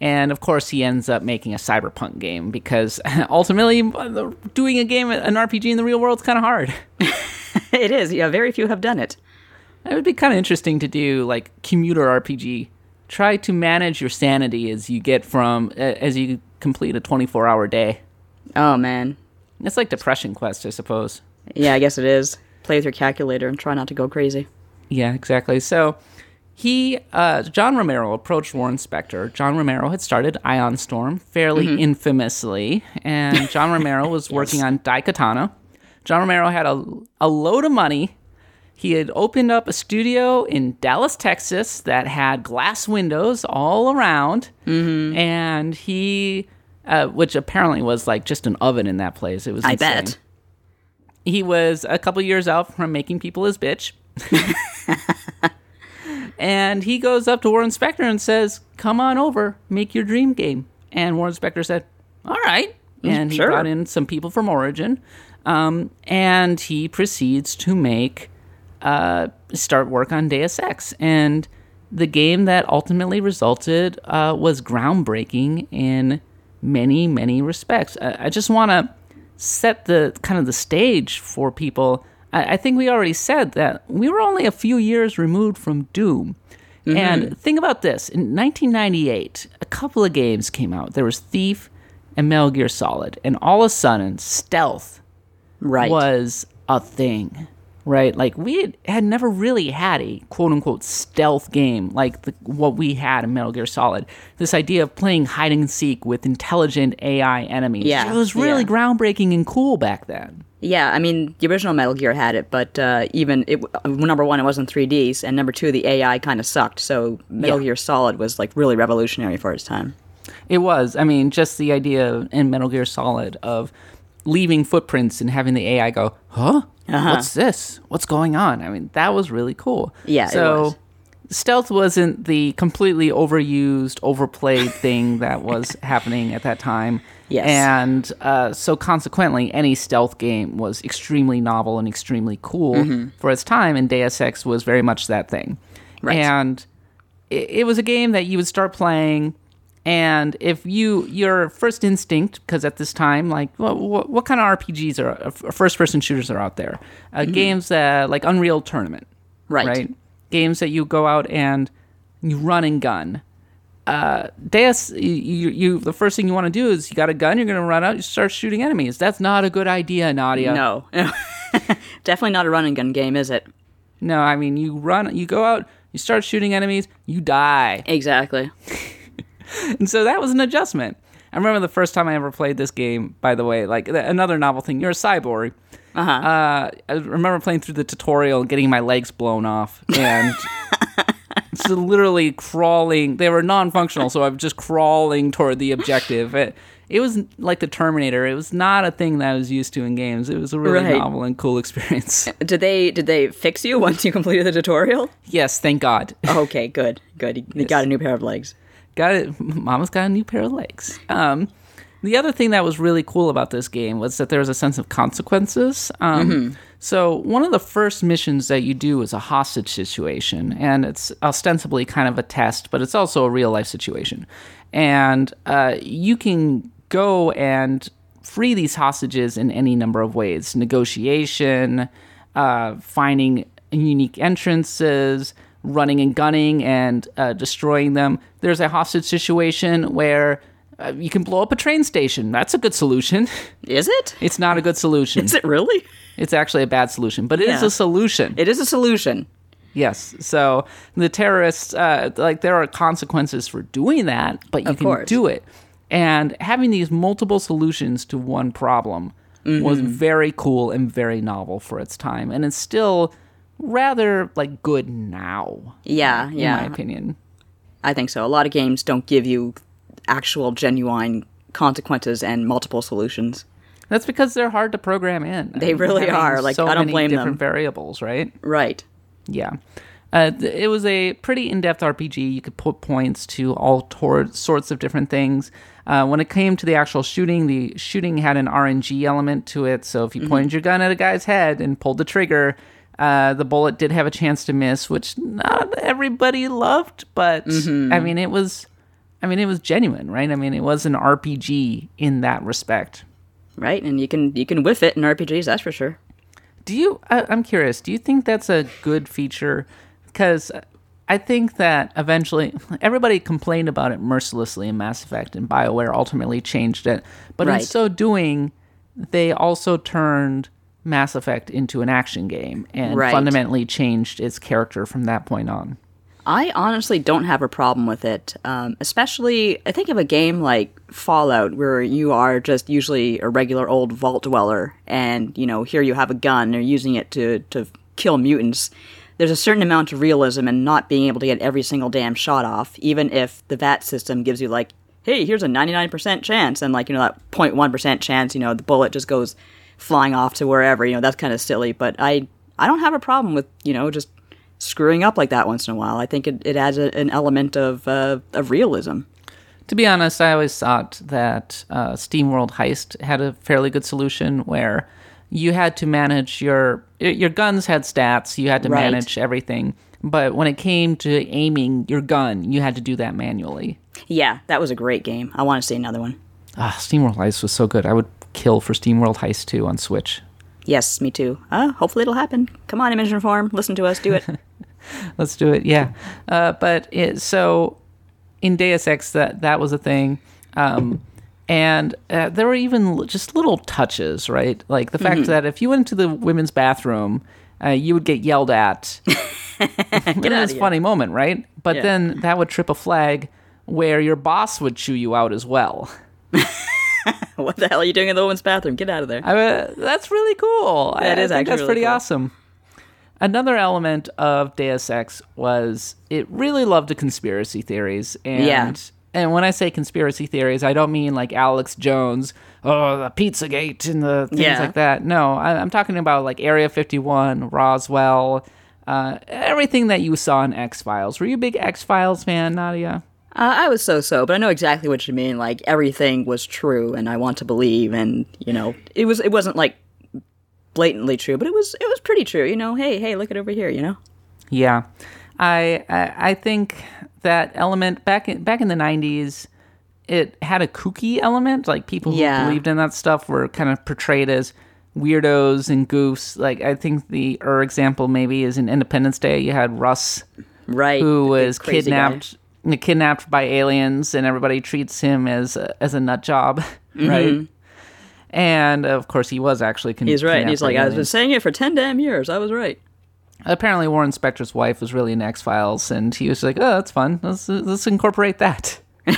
And of course, he ends up making a cyberpunk game because ultimately, doing an RPG in the real world is kind of hard. It is. Yeah, very few have done it. It would be kind of interesting to do like commuter RPG. Try to manage your sanity as you complete a 24-hour day. Oh man, It's like Depression Quest, I suppose. yeah, I guess it is. Play with your calculator and try not to go crazy. Yeah, exactly. So John Romero approached Warren Spector. John Romero had started Ion Storm fairly infamously, and John Romero was working on Daikatana. John Romero had a load of money. He had opened up a studio in Dallas, Texas that had glass windows all around, and he, which apparently was like just an oven in that place. It was insane. I bet. He was a couple years out from making people his bitch. And he goes up to Warren Spector and says, "Come on over, make your dream game." And Warren Spector said, "All right." And he brought in some people from Origin. And he proceeds to start work on Deus Ex. And the game that ultimately resulted was groundbreaking in many, many respects. I just want to set the stage for people. I think we already said that we were only a few years removed from Doom. And think about this. In 1998, a couple of games came out. There was Thief and Metal Gear Solid. And all of a sudden, stealth was a thing. Right? Like, we had never really had a quote-unquote stealth game like what we had in Metal Gear Solid. This idea of playing hide-and-seek with intelligent AI enemies. Yeah, it was really groundbreaking and cool back then. Yeah, I mean, the original Metal Gear had it, but number one, it wasn't 3Ds, and number two, the AI kind of sucked, so Metal Gear Solid was, like, really revolutionary for its time. It was. I mean, just the idea in Metal Gear Solid of leaving footprints and having the AI go, huh? What's this? What's going on? I mean, that was really cool. Yeah, so, it was. Stealth wasn't the completely overused, overplayed thing that was happening at that time. Yes. And so consequently, any stealth game was extremely novel and extremely cool for its time, and Deus Ex was very much that thing. Right. And it was a game that you would start playing, and if your first instinct, because at this time, like, what kind of RPGs or first-person shooters are out there? Games like Unreal Tournament. Right? Games that you go out and you run and gun. Deus, the first thing you want to do is you got a gun, you're going to run out, you start shooting enemies. That's not a good idea, Nadia. No. Definitely not a run and gun game, is it? No, I mean, you go out, you start shooting enemies, you die. Exactly. And so that was an adjustment. I remember the first time I ever played this game, by the way, like another novel thing, you're a cyborg. I remember playing through the tutorial and getting my legs blown off, and so literally crawling. They were non-functional, so I'm just crawling toward the objective. It was like the Terminator. It was not a thing that I was used to in games. It was a really novel and cool experience. Did they fix you once you completed the tutorial? Yes, thank God. Okay, good. You got a new pair of legs. Got it. Mama's got a new pair of legs. The other thing that was really cool about this game was that there was a sense of consequences. So one of the first missions that you do is a hostage situation, and it's ostensibly kind of a test, but it's also a real-life situation. And you can go and free these hostages in any number of ways. Negotiation, finding unique entrances, running and gunning and destroying them. There's a hostage situation where you can blow up a train station. That's a good solution. Is it? It's not a good solution. Is it really? It's actually a bad solution, but it is a solution. It is a solution. Yes. So the terrorists, there are consequences for doing that, but you can do it. And having these multiple solutions to one problem was very cool and very novel for its time. And it's still rather good now. Yeah, in my opinion. I think so. A lot of games don't give you actual genuine consequences and multiple solutions. That's because they're hard to program in. They really are. I don't blame them. Different variables, right? Right. Yeah. It was a pretty in-depth RPG. You could put points to all sorts of different things. When it came to the actual shooting, the shooting had an RNG element to it. So if you pointed your gun at a guy's head and pulled the trigger, the bullet did have a chance to miss, which not everybody loved. But, I mean, it was I mean, it was genuine, right? I mean, it was an RPG in that respect. Right, and you can whiff it in RPGs, that's for sure. I'm curious, do you think that's a good feature? Because I think that eventually everybody complained about it mercilessly in Mass Effect, and BioWare ultimately changed it. But in so doing, they also turned Mass Effect into an action game and fundamentally changed its character from that point on. I honestly don't have a problem with it, especially I think of a game like Fallout where you are just usually a regular old vault dweller and, you know, here you have a gun, they're using it to kill mutants. There's a certain amount of realism in not being able to get every single damn shot off, even if the VAT system gives you like, hey, here's a 99% chance, and like, you know, that 0.1% chance, you know, the bullet just goes flying off to wherever, you know, that's kind of silly, but I don't have a problem with, you know, just screwing up like that once in a while. I think it adds an element of realism. To be honest, I always thought that SteamWorld Heist had a fairly good solution where you had to manage your guns had stats, you had to manage everything, but when it came to aiming your gun, you had to do that manually. Yeah, that was a great game. I want to see another one. SteamWorld Heist was so good. I would kill for SteamWorld Heist 2 on Switch. Yes, me too. Hopefully it'll happen. Come on, Image and Form, listen to us, do it. Let's do it, yeah. So in Deus Ex, that was a thing. And there were even just little touches, right? Like the fact that if you went to the women's bathroom, you would get yelled at. It was a funny moment, right? But then that would trip a flag where your boss would chew you out as well. What the hell are you doing in the women's bathroom? Get out of there. That's really cool. That is actually that's really pretty cool. awesome. Another element of Deus Ex was it really loved the conspiracy theories. And when I say conspiracy theories, I don't mean like Alex Jones, the Pizzagate and the things like that. No, I'm talking about like Area 51, Roswell, everything that you saw in X-Files. Were you a big X-Files fan, Nadia? I was so, but I know exactly what you mean. Like everything was true, and I want to believe, and you know, it wasn't like blatantly true, but it was pretty true. You know, hey, look at over here. You know. Yeah, I think that element back in the 90s, it had a kooky element. Like people who believed in that stuff were kind of portrayed as weirdos and goofs. Like I think the example maybe is in Independence Day. You had Russ, who was kidnapped by aliens, and everybody treats him as a nut job, right? And of course, he was actually he's right. And he's like, I've been saying it for 10 damn years. I was right. Apparently, Warren Spector's wife was really in X-Files, and he was like, "Oh, that's fun. Let's incorporate that."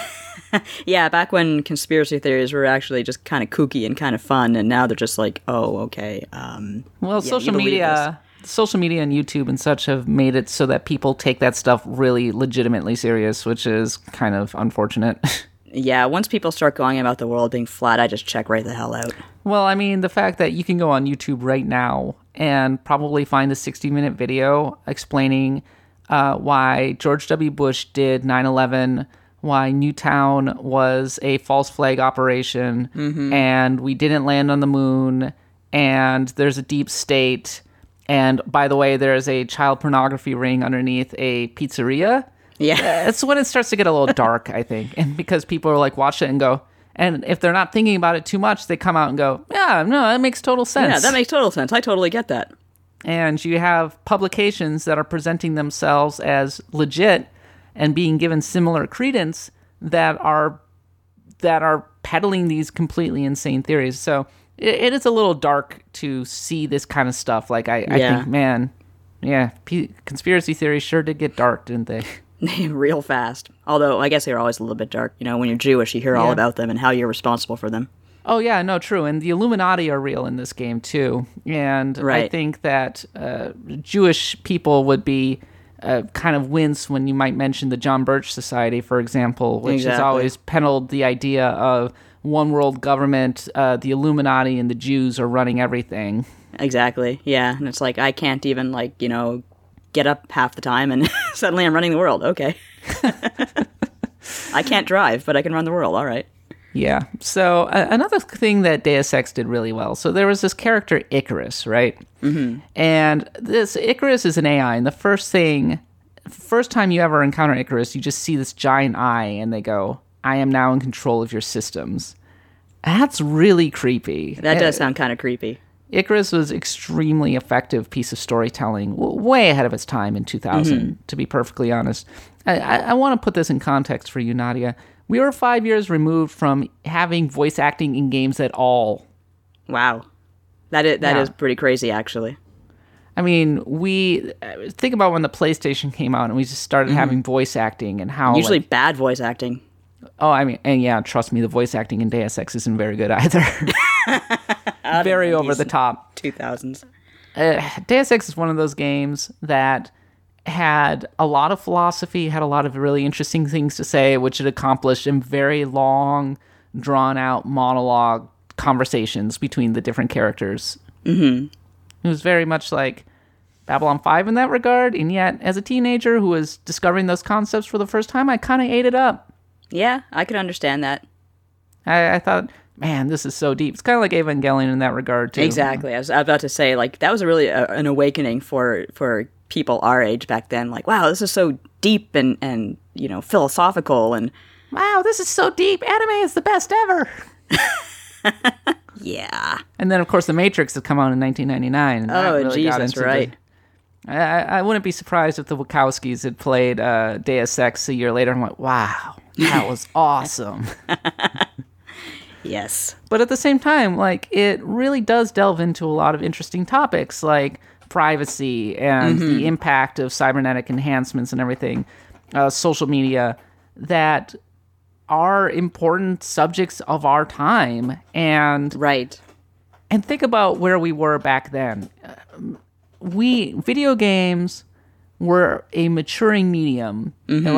Yeah, back when conspiracy theories were actually just kind of kooky and kind of fun, and now they're just like, "Oh, okay." Social media and YouTube and such have made it so that people take that stuff really legitimately serious, which is kind of unfortunate. Yeah, once people start going about the world being flat, I just check right the hell out. Well, I mean, the fact that you can go on YouTube right now and probably find a 60-minute video explaining why George W. Bush did 9/11, why Newtown was a false flag operation, and we didn't land on the moon, and there's a deep state, and by the way, there's a child pornography ring underneath a pizzeria. Yeah. That's when it starts to get a little dark, I think. And because people are like, watch it and go, and if they're not thinking about it too much, they come out and go, yeah, no, that makes total sense. Yeah, that makes total sense. I totally get that. And you have publications that are presenting themselves as legit and being given similar credence that are peddling these completely insane theories. So it is a little dark to see this kind of stuff. Like, I think, man, conspiracy theories sure did get dark, didn't they? Real fast. Although, I guess they were always a little bit dark. You know, when you're Jewish, you hear all about them and how you're responsible for them. Oh, yeah, no, true. And the Illuminati are real in this game, too. And I think that Jewish people would be kind of wince when you might mention the John Birch Society, for example, which has always peddled the idea of one world government, the Illuminati and the Jews are running everything. Exactly, yeah. And it's like, I can't even, like, you know, get up half the time and suddenly I'm running the world. Okay. I can't drive, but I can run the world. All right. Yeah. So another thing that Deus Ex did really well. So there was this character Icarus, right? Mm-hmm. And this Icarus is an AI, and the first thing first time you ever encounter Icarus, you just see this giant eye, and they go, "I am now in control of your systems." That's really creepy. That does sound kind of creepy. Icarus was extremely effective piece of storytelling, way ahead of its time in 2000, to be perfectly honest. I want to put this in context for you, Nadia. We were 5 years removed from having voice acting in games at all. Wow. That is pretty crazy, actually. I mean, we think about when the PlayStation came out and we just started having voice acting and how... Usually bad voice acting. Oh, I mean, and yeah, trust me, the voice acting in Deus Ex isn't very good either. Very over the top. 2000s. Deus Ex is one of those games that had a lot of philosophy, had a lot of really interesting things to say, which it accomplished in very long, drawn-out monologue conversations between the different characters. Mm-hmm. It was very much like Babylon 5 in that regard, and yet, as a teenager who was discovering those concepts for the first time, I kind of ate it up. Yeah, I could understand that. I thought, man, this is so deep. It's kind of like Evangelion in that regard, too. Exactly. I was about to say, like, that was really an awakening for people our age back then. Like, wow, this is so deep and you know, philosophical. And wow, this is so deep. Anime is the best ever. Yeah. And then, of course, The Matrix had come out in 1999. And that really got Jesus, into right. I wouldn't be surprised if the Wachowskis had played Deus Ex a year later and went, wow, that was awesome. Yes. But at the same time, like, it really does delve into a lot of interesting topics, like privacy and the impact of cybernetic enhancements and everything, social media, that are important subjects of our time. And Right. And think about where we were back then. Video games were a maturing medium,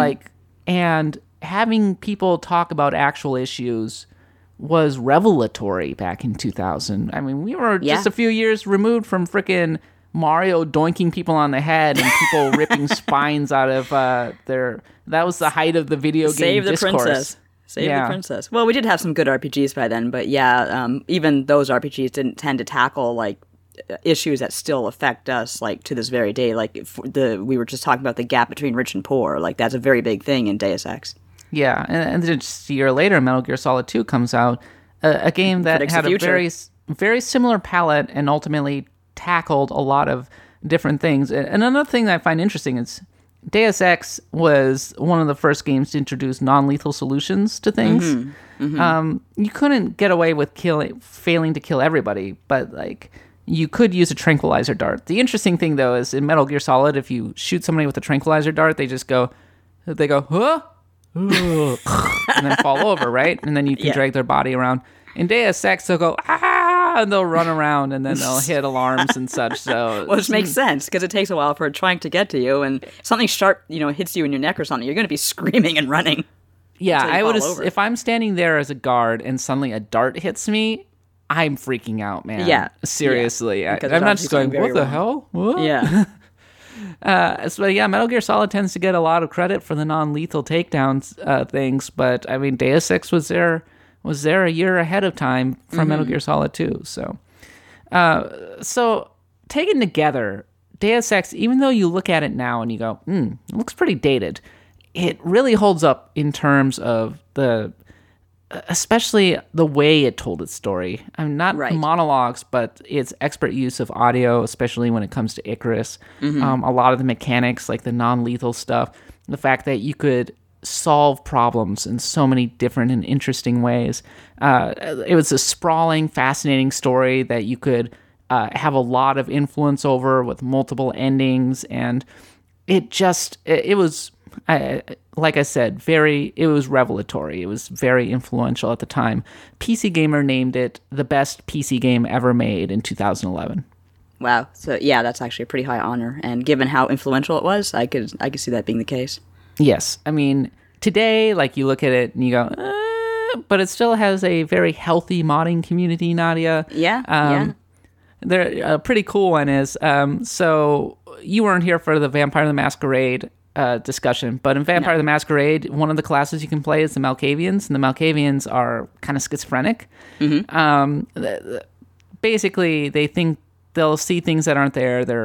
and having people talk about actual issues was revelatory back in 2000. I mean, we were just a few years removed from frickin' Mario doinking people on the head and people ripping spines out of their... That was the height of the video game discourse. Save the princess. Well, we did have some good RPGs by then, but even those RPGs didn't tend to tackle, like, issues that still affect us, like, to this very day. Like, we were just talking about the gap between rich and poor. Like, that's a very big thing in Deus Ex. Yeah, and then just a year later, Metal Gear Solid 2 comes out, a game that had a very, very similar palette and ultimately tackled a lot of different things. And another thing that I find interesting is Deus Ex was one of the first games to introduce non-lethal solutions to things. You couldn't get away with failing to kill everybody, but, like, you could use a tranquilizer dart. The interesting thing, though, is in Metal Gear Solid, if you shoot somebody with a tranquilizer dart, they go, huh? and then fall over, right? And then you can drag their body around. In Deus Ex, they'll go, ah, and they'll run around, and then they'll hit alarms and such. So, which makes sense, because it takes a while for it trying to get to you, and something sharp, hits you in your neck or something, you're going to be screaming and running. Yeah, I would. If I'm standing there as a guard and suddenly a dart hits me, I'm freaking out, man. Yeah, seriously. Yeah. I'm not just going, what the hell? What? Yeah. So yeah, Metal Gear Solid tends to get a lot of credit for the non-lethal takedowns things, but I mean, Deus Ex was there a year ahead of time from Metal Gear Solid 2. So taken together, Deus Ex, even though you look at it now and you go, it looks pretty dated, it really holds up in terms of especially the way it told its story. I mean, not the monologues, but its expert use of audio, especially when it comes to Icarus. A lot of the mechanics, like the non-lethal stuff, the fact that you could solve problems in so many different and interesting ways. It was a sprawling, fascinating story that you could have a lot of influence over with multiple endings, and it was... like I said, it was revelatory. It was very influential at the time. PC Gamer named it the best PC game ever made in 2011. Wow. So yeah, that's actually a pretty high honor. And given how influential it was, I could see that being the case. Yes. I mean, today, like, you look at it and you go, but it still has a very healthy modding community, Nadia. Yeah. A pretty cool one is, so you weren't here for the Vampire the Masquerade discussion, but in Vampire the Masquerade, one of the classes you can play is the Malkavians, and the Malkavians are kind of schizophrenic. Basically, they think they'll see things that aren't there. They're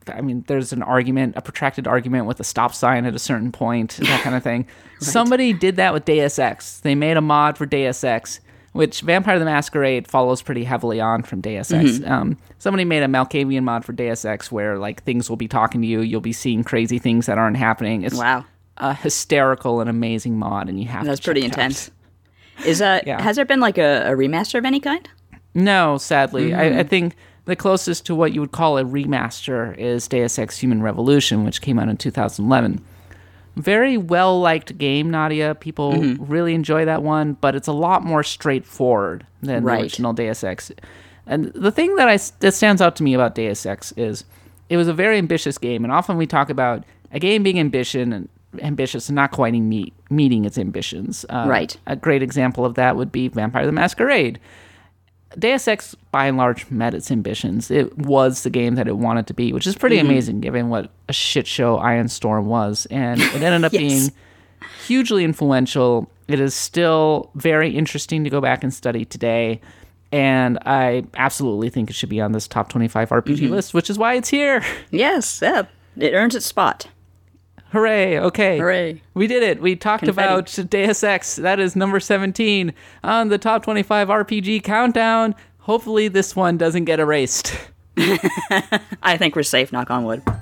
I mean, there's an argument, a protracted argument with a stop sign at a certain point, that kind of thing. Right. Somebody did that with Deus Ex. They made a mod for Deus Ex, which Vampire the Masquerade follows pretty heavily on from Deus Ex. Somebody made a Malkavian mod for Deus Ex where like things will be talking to you. You'll be seeing crazy things that aren't happening. It's a hysterical and amazing mod, and you have That's to pretty check intense. it out. Has there been like a remaster of any kind? No, sadly. I think the closest to what you would call a remaster is Deus Ex Human Revolution, which came out in 2011. Very well-liked game, Nadia. People really enjoy that one, but it's a lot more straightforward than the original Deus Ex. And the thing that stands out to me about Deus Ex is it was a very ambitious game, and often we talk about a game being ambitious and not quite meeting its ambitions. A great example of that would be Vampire the Masquerade. Deus Ex, by and large, met its ambitions. It was the game that it wanted to be, which is pretty amazing given what a shit show Iron Storm was. And it ended up being hugely influential. It is still very interesting to go back and study today. And I absolutely think it should be on this top 25 RPG list, which is why it's here. Yes, it earns its spot. Hooray, okay. Hooray. We did it. We talked about Deus Ex. That is number 17 on the top 25 RPG countdown. Hopefully this one doesn't get erased. I think we're safe, knock on wood.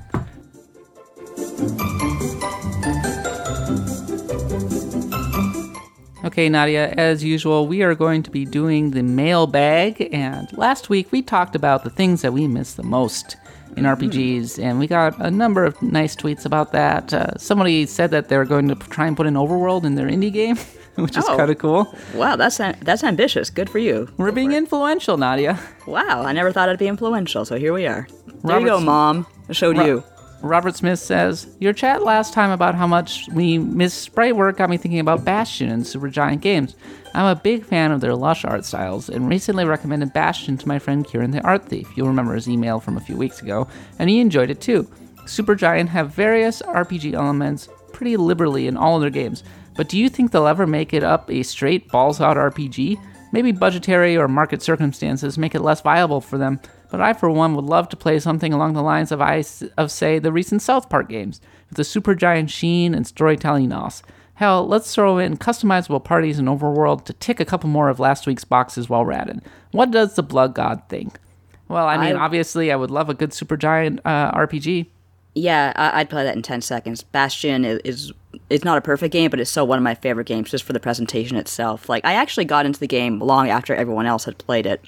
Okay, Nadia, as usual, we are going to be doing the mailbag. And last week we talked about the things that we miss the most in RPGs, and we got a number of nice tweets about that. Somebody said that they're going to try and put an overworld in their indie game, which is kind of cool. Wow, that's ambitious. Good for you. We're being influential, Nadia. Wow, I never thought I'd be influential, so here we are. There you go, Mom. I showed you. Robert Smith says, your chat last time about how much we miss sprite work got me thinking about Bastion and Supergiant Games. I'm a big fan of their lush art styles, and recently recommended Bastion to my friend Kieran the Art Thief. You'll remember his email from a few weeks ago, and he enjoyed it too. Supergiant have various RPG elements pretty liberally in all of their games, but do you think they'll ever make it up a straight balls-out RPG? Maybe budgetary or market circumstances make it less viable for them, but I, for one, would love to play something along the lines of say, the recent South Park games, with the Supergiant sheen and storytelling nos. Hell, let's throw in customizable parties and overworld to tick a couple more of last week's boxes while we're at it. What does the Blood God think? Well, I mean, obviously, I would love a good Supergiant RPG. Yeah, I'd play that in 10 seconds. Bastion is not a perfect game, but it's still one of my favorite games just for the presentation itself. Like, I actually got into the game long after everyone else had played it.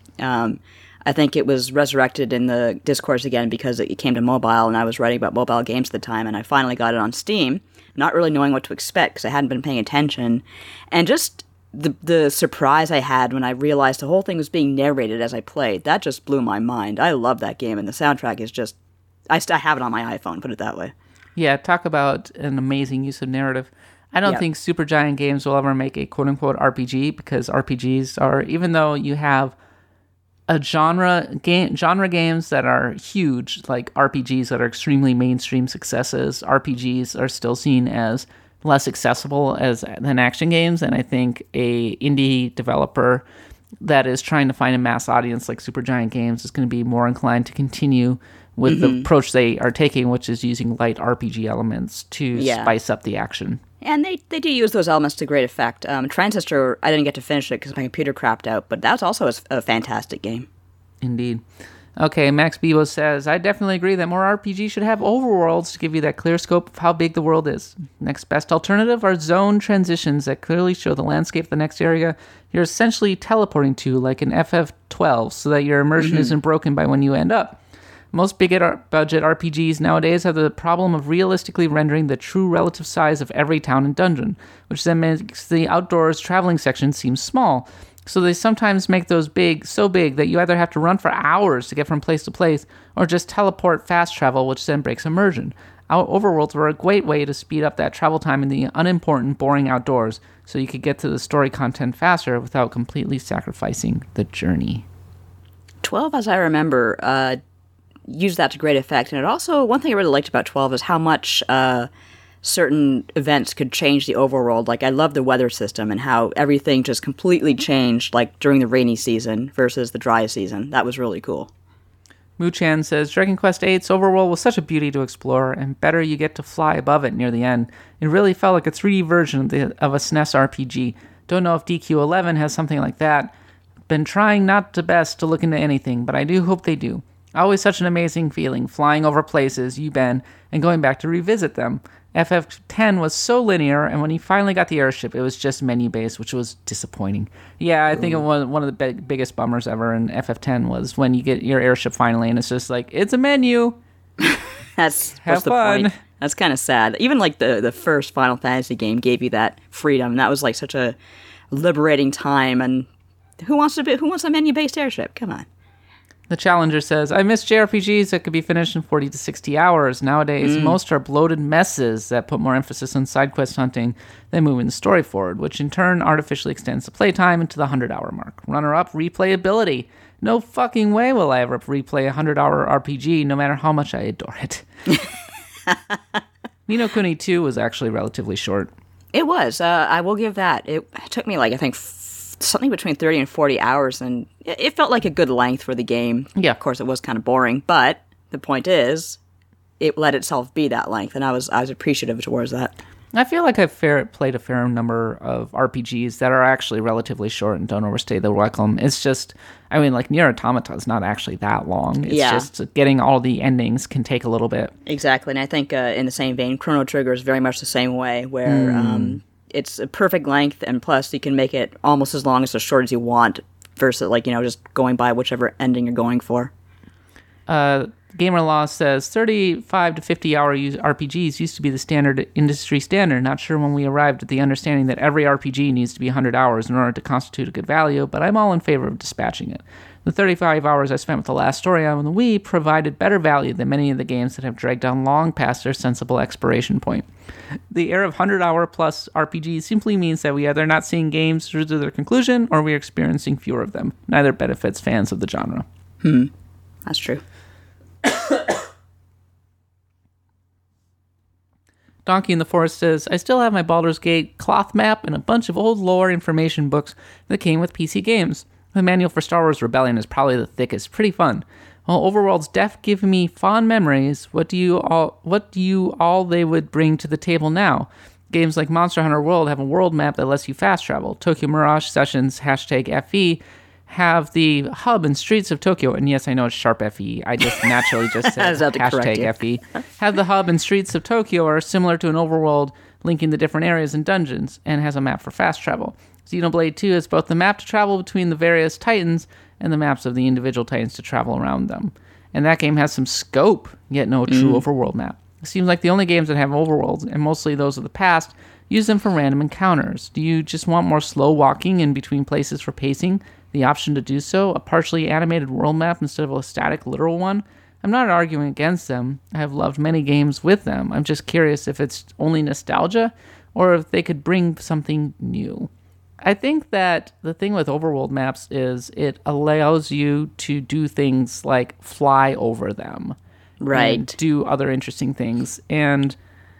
I think it was resurrected in the discourse again because it came to mobile, and I was writing about mobile games at the time, and I finally got it on Steam, not really knowing what to expect because I hadn't been paying attention. And just the surprise I had when I realized the whole thing was being narrated as I played, that just blew my mind. I love that game, and the soundtrack is just... I have it on my iPhone, put it that way. Yeah, talk about an amazing use of narrative. I don't think Supergiant Games will ever make a quote-unquote RPG, because RPGs are, even though you have a genre games that are huge, like RPGs that are extremely mainstream successes, RPGs are still seen as less accessible than action games, and I think a indie developer that is trying to find a mass audience like Supergiant Games is going to be more inclined to continue with the approach they are taking, which is using light RPG elements to spice up the action. And they do use those elements to great effect. Transistor, I didn't get to finish it because my computer crapped out, but that's also a fantastic game. Indeed. Okay, Max Bebo says, I definitely agree that more RPGs should have overworlds to give you that clear scope of how big the world is. Next best alternative are zone transitions that clearly show the landscape of the next area you're essentially teleporting to, like an FF12, so that your immersion isn't broken by when you end up. Most big-budget RPGs nowadays have the problem of realistically rendering the true relative size of every town and dungeon, which then makes the outdoors traveling section seem small. So they sometimes make those so big that you either have to run for hours to get from place to place, or just teleport fast travel, which then breaks immersion. Our overworlds were a great way to speed up that travel time in the unimportant, boring outdoors, so you could get to the story content faster without completely sacrificing the journey. 12, as I remember, used that to great effect. And it also, one thing I really liked about 12 is how much certain events could change the overworld. Like, I love the weather system and how everything just completely changed, like, during the rainy season versus the dry season. That was really cool. Muchan says, Dragon Quest VII's overworld was such a beauty to explore, and better you get to fly above it near the end. It really felt like a 3D version of a SNES RPG. Don't know if DQ11 has something like that. Been trying not to best to look into anything, but I do hope they do. Always such an amazing feeling, flying over places you've been and going back to revisit them. FF10 was so linear, and when you finally got the airship, it was just menu-based, which was disappointing. Yeah, I think it was one of the biggest bummers ever in FF10 was when you get your airship finally, and it's just like, it's a menu. That's Have the fun. point. That's kind of sad. Even like the first Final Fantasy game gave you that freedom. That was like such a liberating time, and who wants a menu-based airship? Come on. The Challenger says, I miss JRPGs that could be finished in 40 to 60 hours. Nowadays, most are bloated messes that put more emphasis on side quest hunting than moving the story forward, which in turn artificially extends the playtime into the 100-hour mark. Runner-up, replayability. No fucking way will I ever replay a 100-hour RPG, no matter how much I adore it. Ni no Kuni 2 was actually relatively short. It was. I will give that. It took me like, I think, something between 30 and 40 hours, and it felt like a good length for the game. Yeah. Of course, it was kind of boring, but the point is, it let itself be that length, and I was appreciative towards that. I feel like I've played a fair number of RPGs that are actually relatively short and don't overstay their welcome. It's just, I mean, like Nier Automata is not actually that long. It's just getting all the endings can take a little bit. Exactly, and I think in the same vein, Chrono Trigger is very much the same way, where it's a perfect length, and plus you can make it almost as long as as short as you want, versus like, just going by whichever ending you're going for. Gamer Law says 35 to 50 hour RPGs used to be the standard industry standard. Not sure when we arrived at the understanding that every RPG needs to be 100 hours in order to constitute a good value, but I'm all in favor of dispatching it. The 35 hours I spent with the last story on the Wii provided better value than many of the games that have dragged on long past their sensible expiration point. The era of 100-hour plus RPGs simply means that we either not seeing games through to their conclusion or we are experiencing fewer of them. Neither benefits fans of the genre. That's true. Donkey in the Forest says, I still have my Baldur's Gate cloth map and a bunch of old lore information books that came with PC games. The manual for Star Wars Rebellion is probably the thickest. Pretty fun. While Overworld's def give me fond memories, what do you all they would bring to the table now? Games like Monster Hunter World have a world map that lets you fast travel. Tokyo Mirage Sessions #FE have the hub and streets of Tokyo, and yes, I know it's sharp FE. I just naturally just said #FE. Have the hub and streets of Tokyo are similar to an overworld linking the different areas and dungeons, and has a map for fast travel. Xenoblade 2 has both the map to travel between the various titans and the maps of the individual titans to travel around them. And that game has some scope, yet no true overworld map. It seems like the only games that have overworlds, and mostly those of the past, use them for random encounters. Do you just want more slow walking in between places for pacing? The option to do so? A partially animated world map instead of a static literal one? I'm not arguing against them. I have loved many games with them. I'm just curious if it's only nostalgia or if they could bring something new. I think that the thing with overworld maps is it allows you to do things like fly over them. Right. And do other interesting things. And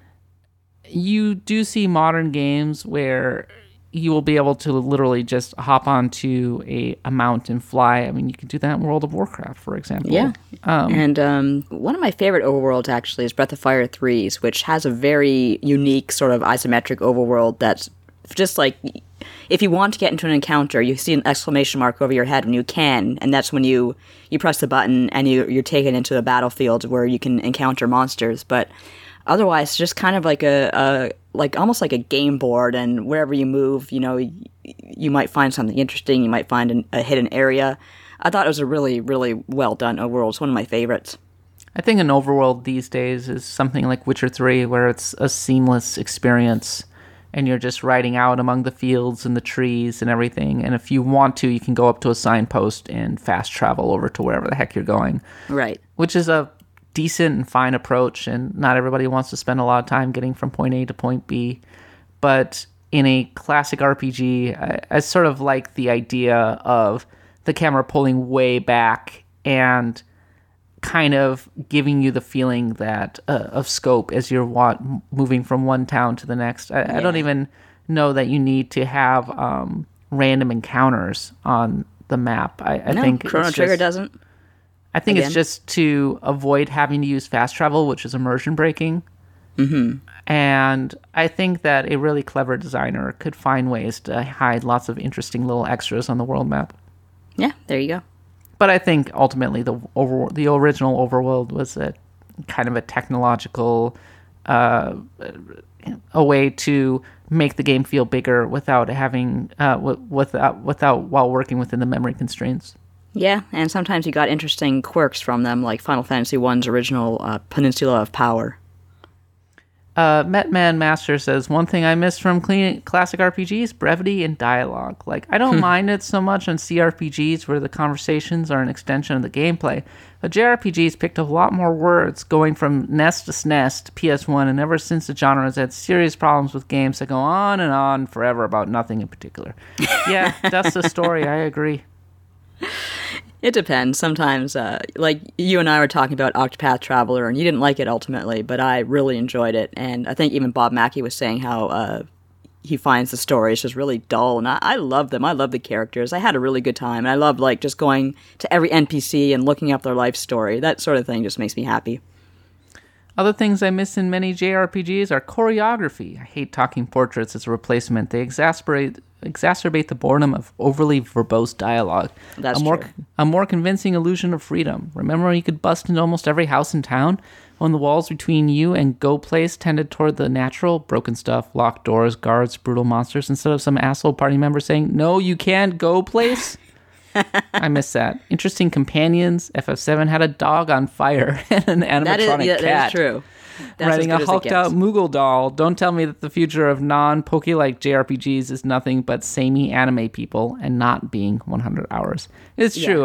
you do see modern games where you will be able to literally just hop onto a mount and fly. I mean, you can do that in World of Warcraft, for example. Yeah. And one of my favorite overworlds, actually, is Breath of Fire 3's, which has a very unique sort of isometric overworld that's just like, if you want to get into an encounter, you see an exclamation mark over your head when you can, and that's when you press the button and you're taken into a battlefield where you can encounter monsters. But otherwise, just kind of like almost like a game board, and wherever you move, you might find something interesting. You might find a hidden area. I thought it was a really, really well done overworld. It's one of my favorites. I think an overworld these days is something like Witcher 3, where it's a seamless experience, and you're just riding out among the fields and the trees and everything. And if you want to, you can go up to a signpost and fast travel over to wherever the heck you're going. Right. Which is a decent and fine approach, and not everybody wants to spend a lot of time getting from point A to point B. But in a classic RPG, I sort of like the idea of the camera pulling way back and kind of giving you the feeling that of scope as you're moving from one town to the next. I don't even know that you need to have random encounters on the map. I think Chrono Trigger doesn't. I think Again? it's just to avoid having to use fast travel, which is immersion breaking. Mm-hmm. And I think that a really clever designer could find ways to hide lots of interesting little extras on the world map. Yeah, there you go. But I think ultimately the original Overworld was a kind of a technological a way to make the game feel bigger without having without while working within the memory constraints. Yeah, and sometimes you got interesting quirks from them, like Final Fantasy I's original Peninsula of Power. Metman Master says, one thing I miss from classic RPGs, brevity and dialogue. Like, I don't mind it so much on CRPGs where the conversations are an extension of the gameplay, but JRPGs picked up a lot more words going from NES to SNES to PS1, and ever since the genre has had serious problems with games that go on and on forever about nothing in particular. Yeah, that's the story, I agree. It depends. Sometimes, like you and I were talking about Octopath Traveler, and you didn't like it ultimately, but I really enjoyed it. And I think even Bob Mackey was saying how he finds the stories just really dull. And I love them. I love the characters. I had a really good time. And I love like just going to every NPC and looking up their life story. That sort of thing just makes me happy. Other things I miss in many JRPGs are choreography. I hate talking portraits as a replacement. They exacerbate the boredom of overly verbose dialogue. That's true. A more convincing illusion of freedom. Remember when you could bust into almost every house in town? When the walls between you and Go Place tended toward the natural, broken stuff, locked doors, guards, brutal monsters, instead of some asshole party member saying, "No, you can't go place." I miss that. Interesting companions. FF7 had a dog on fire and an animatronic cat. That is true. That's Riding a hulked-out Moogle doll. Don't tell me that the future of non-Poke-like JRPGs is nothing but samey anime people and not being 100 hours. It's true.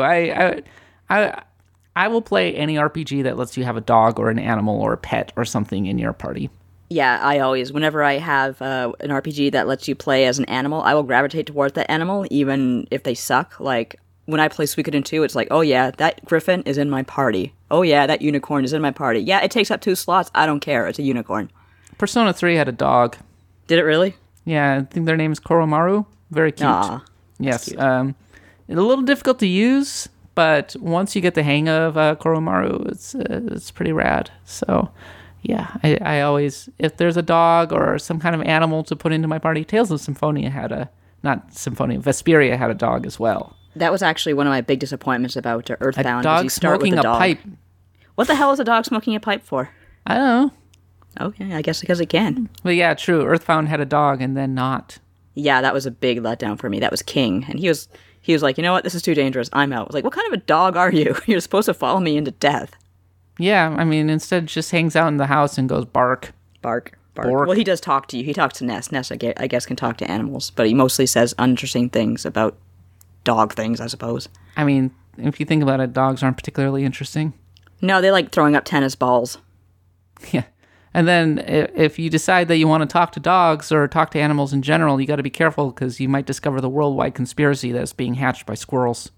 I will play any RPG that lets you have a dog or an animal or a pet or something in your party. Yeah, I always, whenever I have an RPG that lets you play as an animal, I will gravitate towards that animal, even if they suck. Like, when I play Suikoden 2, it's like, oh yeah, that griffin is in my party. Oh yeah, that unicorn is in my party. Yeah, it takes up 2 slots. I don't care. It's a unicorn. Persona 3 had a dog. Did it really? Yeah, I think their name is Koromaru. Very cute. Aw, yes. It's a little difficult to use, but once you get the hang of Koromaru, it's pretty rad. So, yeah, I always, if there's a dog or some kind of animal to put into my party, Tales of Symphonia Vesperia had a dog as well. That was actually one of my big disappointments about Earthbound. A dog smoking a pipe. What the hell is a dog smoking a pipe for? I don't know. Okay, I guess because it can. But yeah, true. Earthbound had a dog and then not. Yeah, that was a big letdown for me. That was King. And he was like, you know what? This is too dangerous. I'm out. I was like, what kind of a dog are you? You're supposed to follow me into death. Yeah, I mean, instead just hangs out in the house and goes bark. Bark. Bork. Well, he does talk to you. He talks to Ness. Ness, I guess, can talk to animals. But he mostly says uninteresting things about dog things, I suppose. I mean, if you think about it, dogs aren't particularly interesting. No, they like throwing up tennis balls. Yeah. And then if you decide that you want to talk to dogs or talk to animals in general, you got to be careful because you might discover the worldwide conspiracy that's being hatched by squirrels.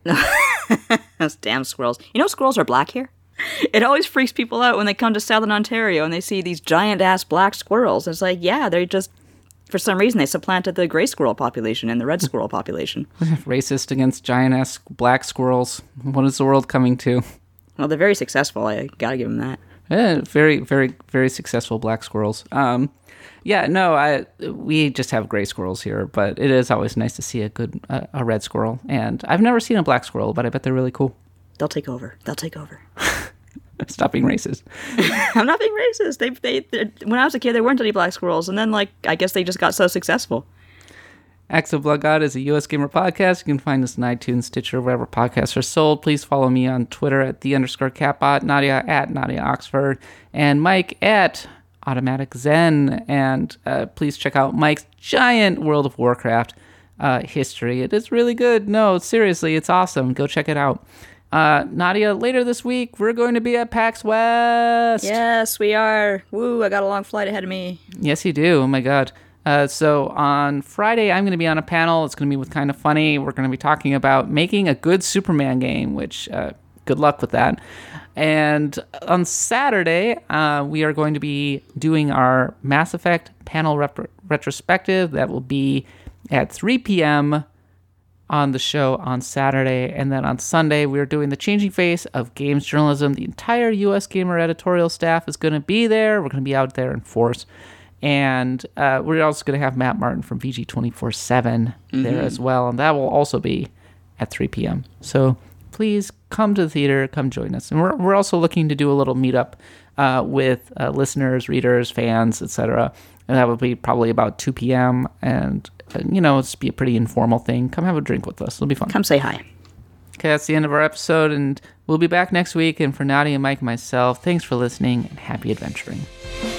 Those damn squirrels. You know squirrels are black here? It always freaks people out when they come to Southern Ontario and they see these giant-ass black squirrels. It's like, yeah, they're just, for some reason, they supplanted the gray squirrel population and the red squirrel population. Racist against giant-ass black squirrels. What is the world coming to? Well, they're very successful. I gotta give them that. Yeah, very, very, very successful black squirrels. We just have gray squirrels here, but it is always nice to see a red squirrel. And I've never seen a black squirrel, but I bet they're really cool. They'll take over. Stop being racist. I'm not being racist. They when I was a kid, there weren't any black squirrels, and then I guess they just got so successful. Axe of Blood God is a US Gamer podcast. You can find us on iTunes, Stitcher, wherever podcasts are sold. Please follow me on Twitter at @the_catbot, Nadia at Nadia Oxford, and Mike at Automatic Zen. And please check out Mike's giant World of Warcraft history. It is really good. No, seriously, it's awesome. Go check it out. Nadia, later this week, we're going to be at PAX West. Yes, we are. Woo, I got a long flight ahead of me. Yes, you do. Oh, my God. So on Friday, I'm going to be on a panel. It's going to be with Kind of Funny. We're going to be talking about making a good Superman game, which good luck with that. And on Saturday, we are going to be doing our Mass Effect panel retrospective. That will be at 3 p.m. on the show on Saturday. And then on Sunday, we're doing the Changing Face of Games Journalism. The entire US Gamer editorial staff is going to be there. We're going to be out there in force. And we're also going to have Matt Martin from VG 24/7 there as well. And that will also be at 3 p.m. So please come to the theater, come join us. And we're also looking to do a little meetup with listeners, readers, fans, etc. And that will be probably about 2 p.m. And, it's be a pretty informal thing. Come have a drink with us. It'll be fun. Come say hi. Okay, that's the end of our episode. And we'll be back next week. And for Nadia, Mike, and myself, thanks for listening and happy adventuring.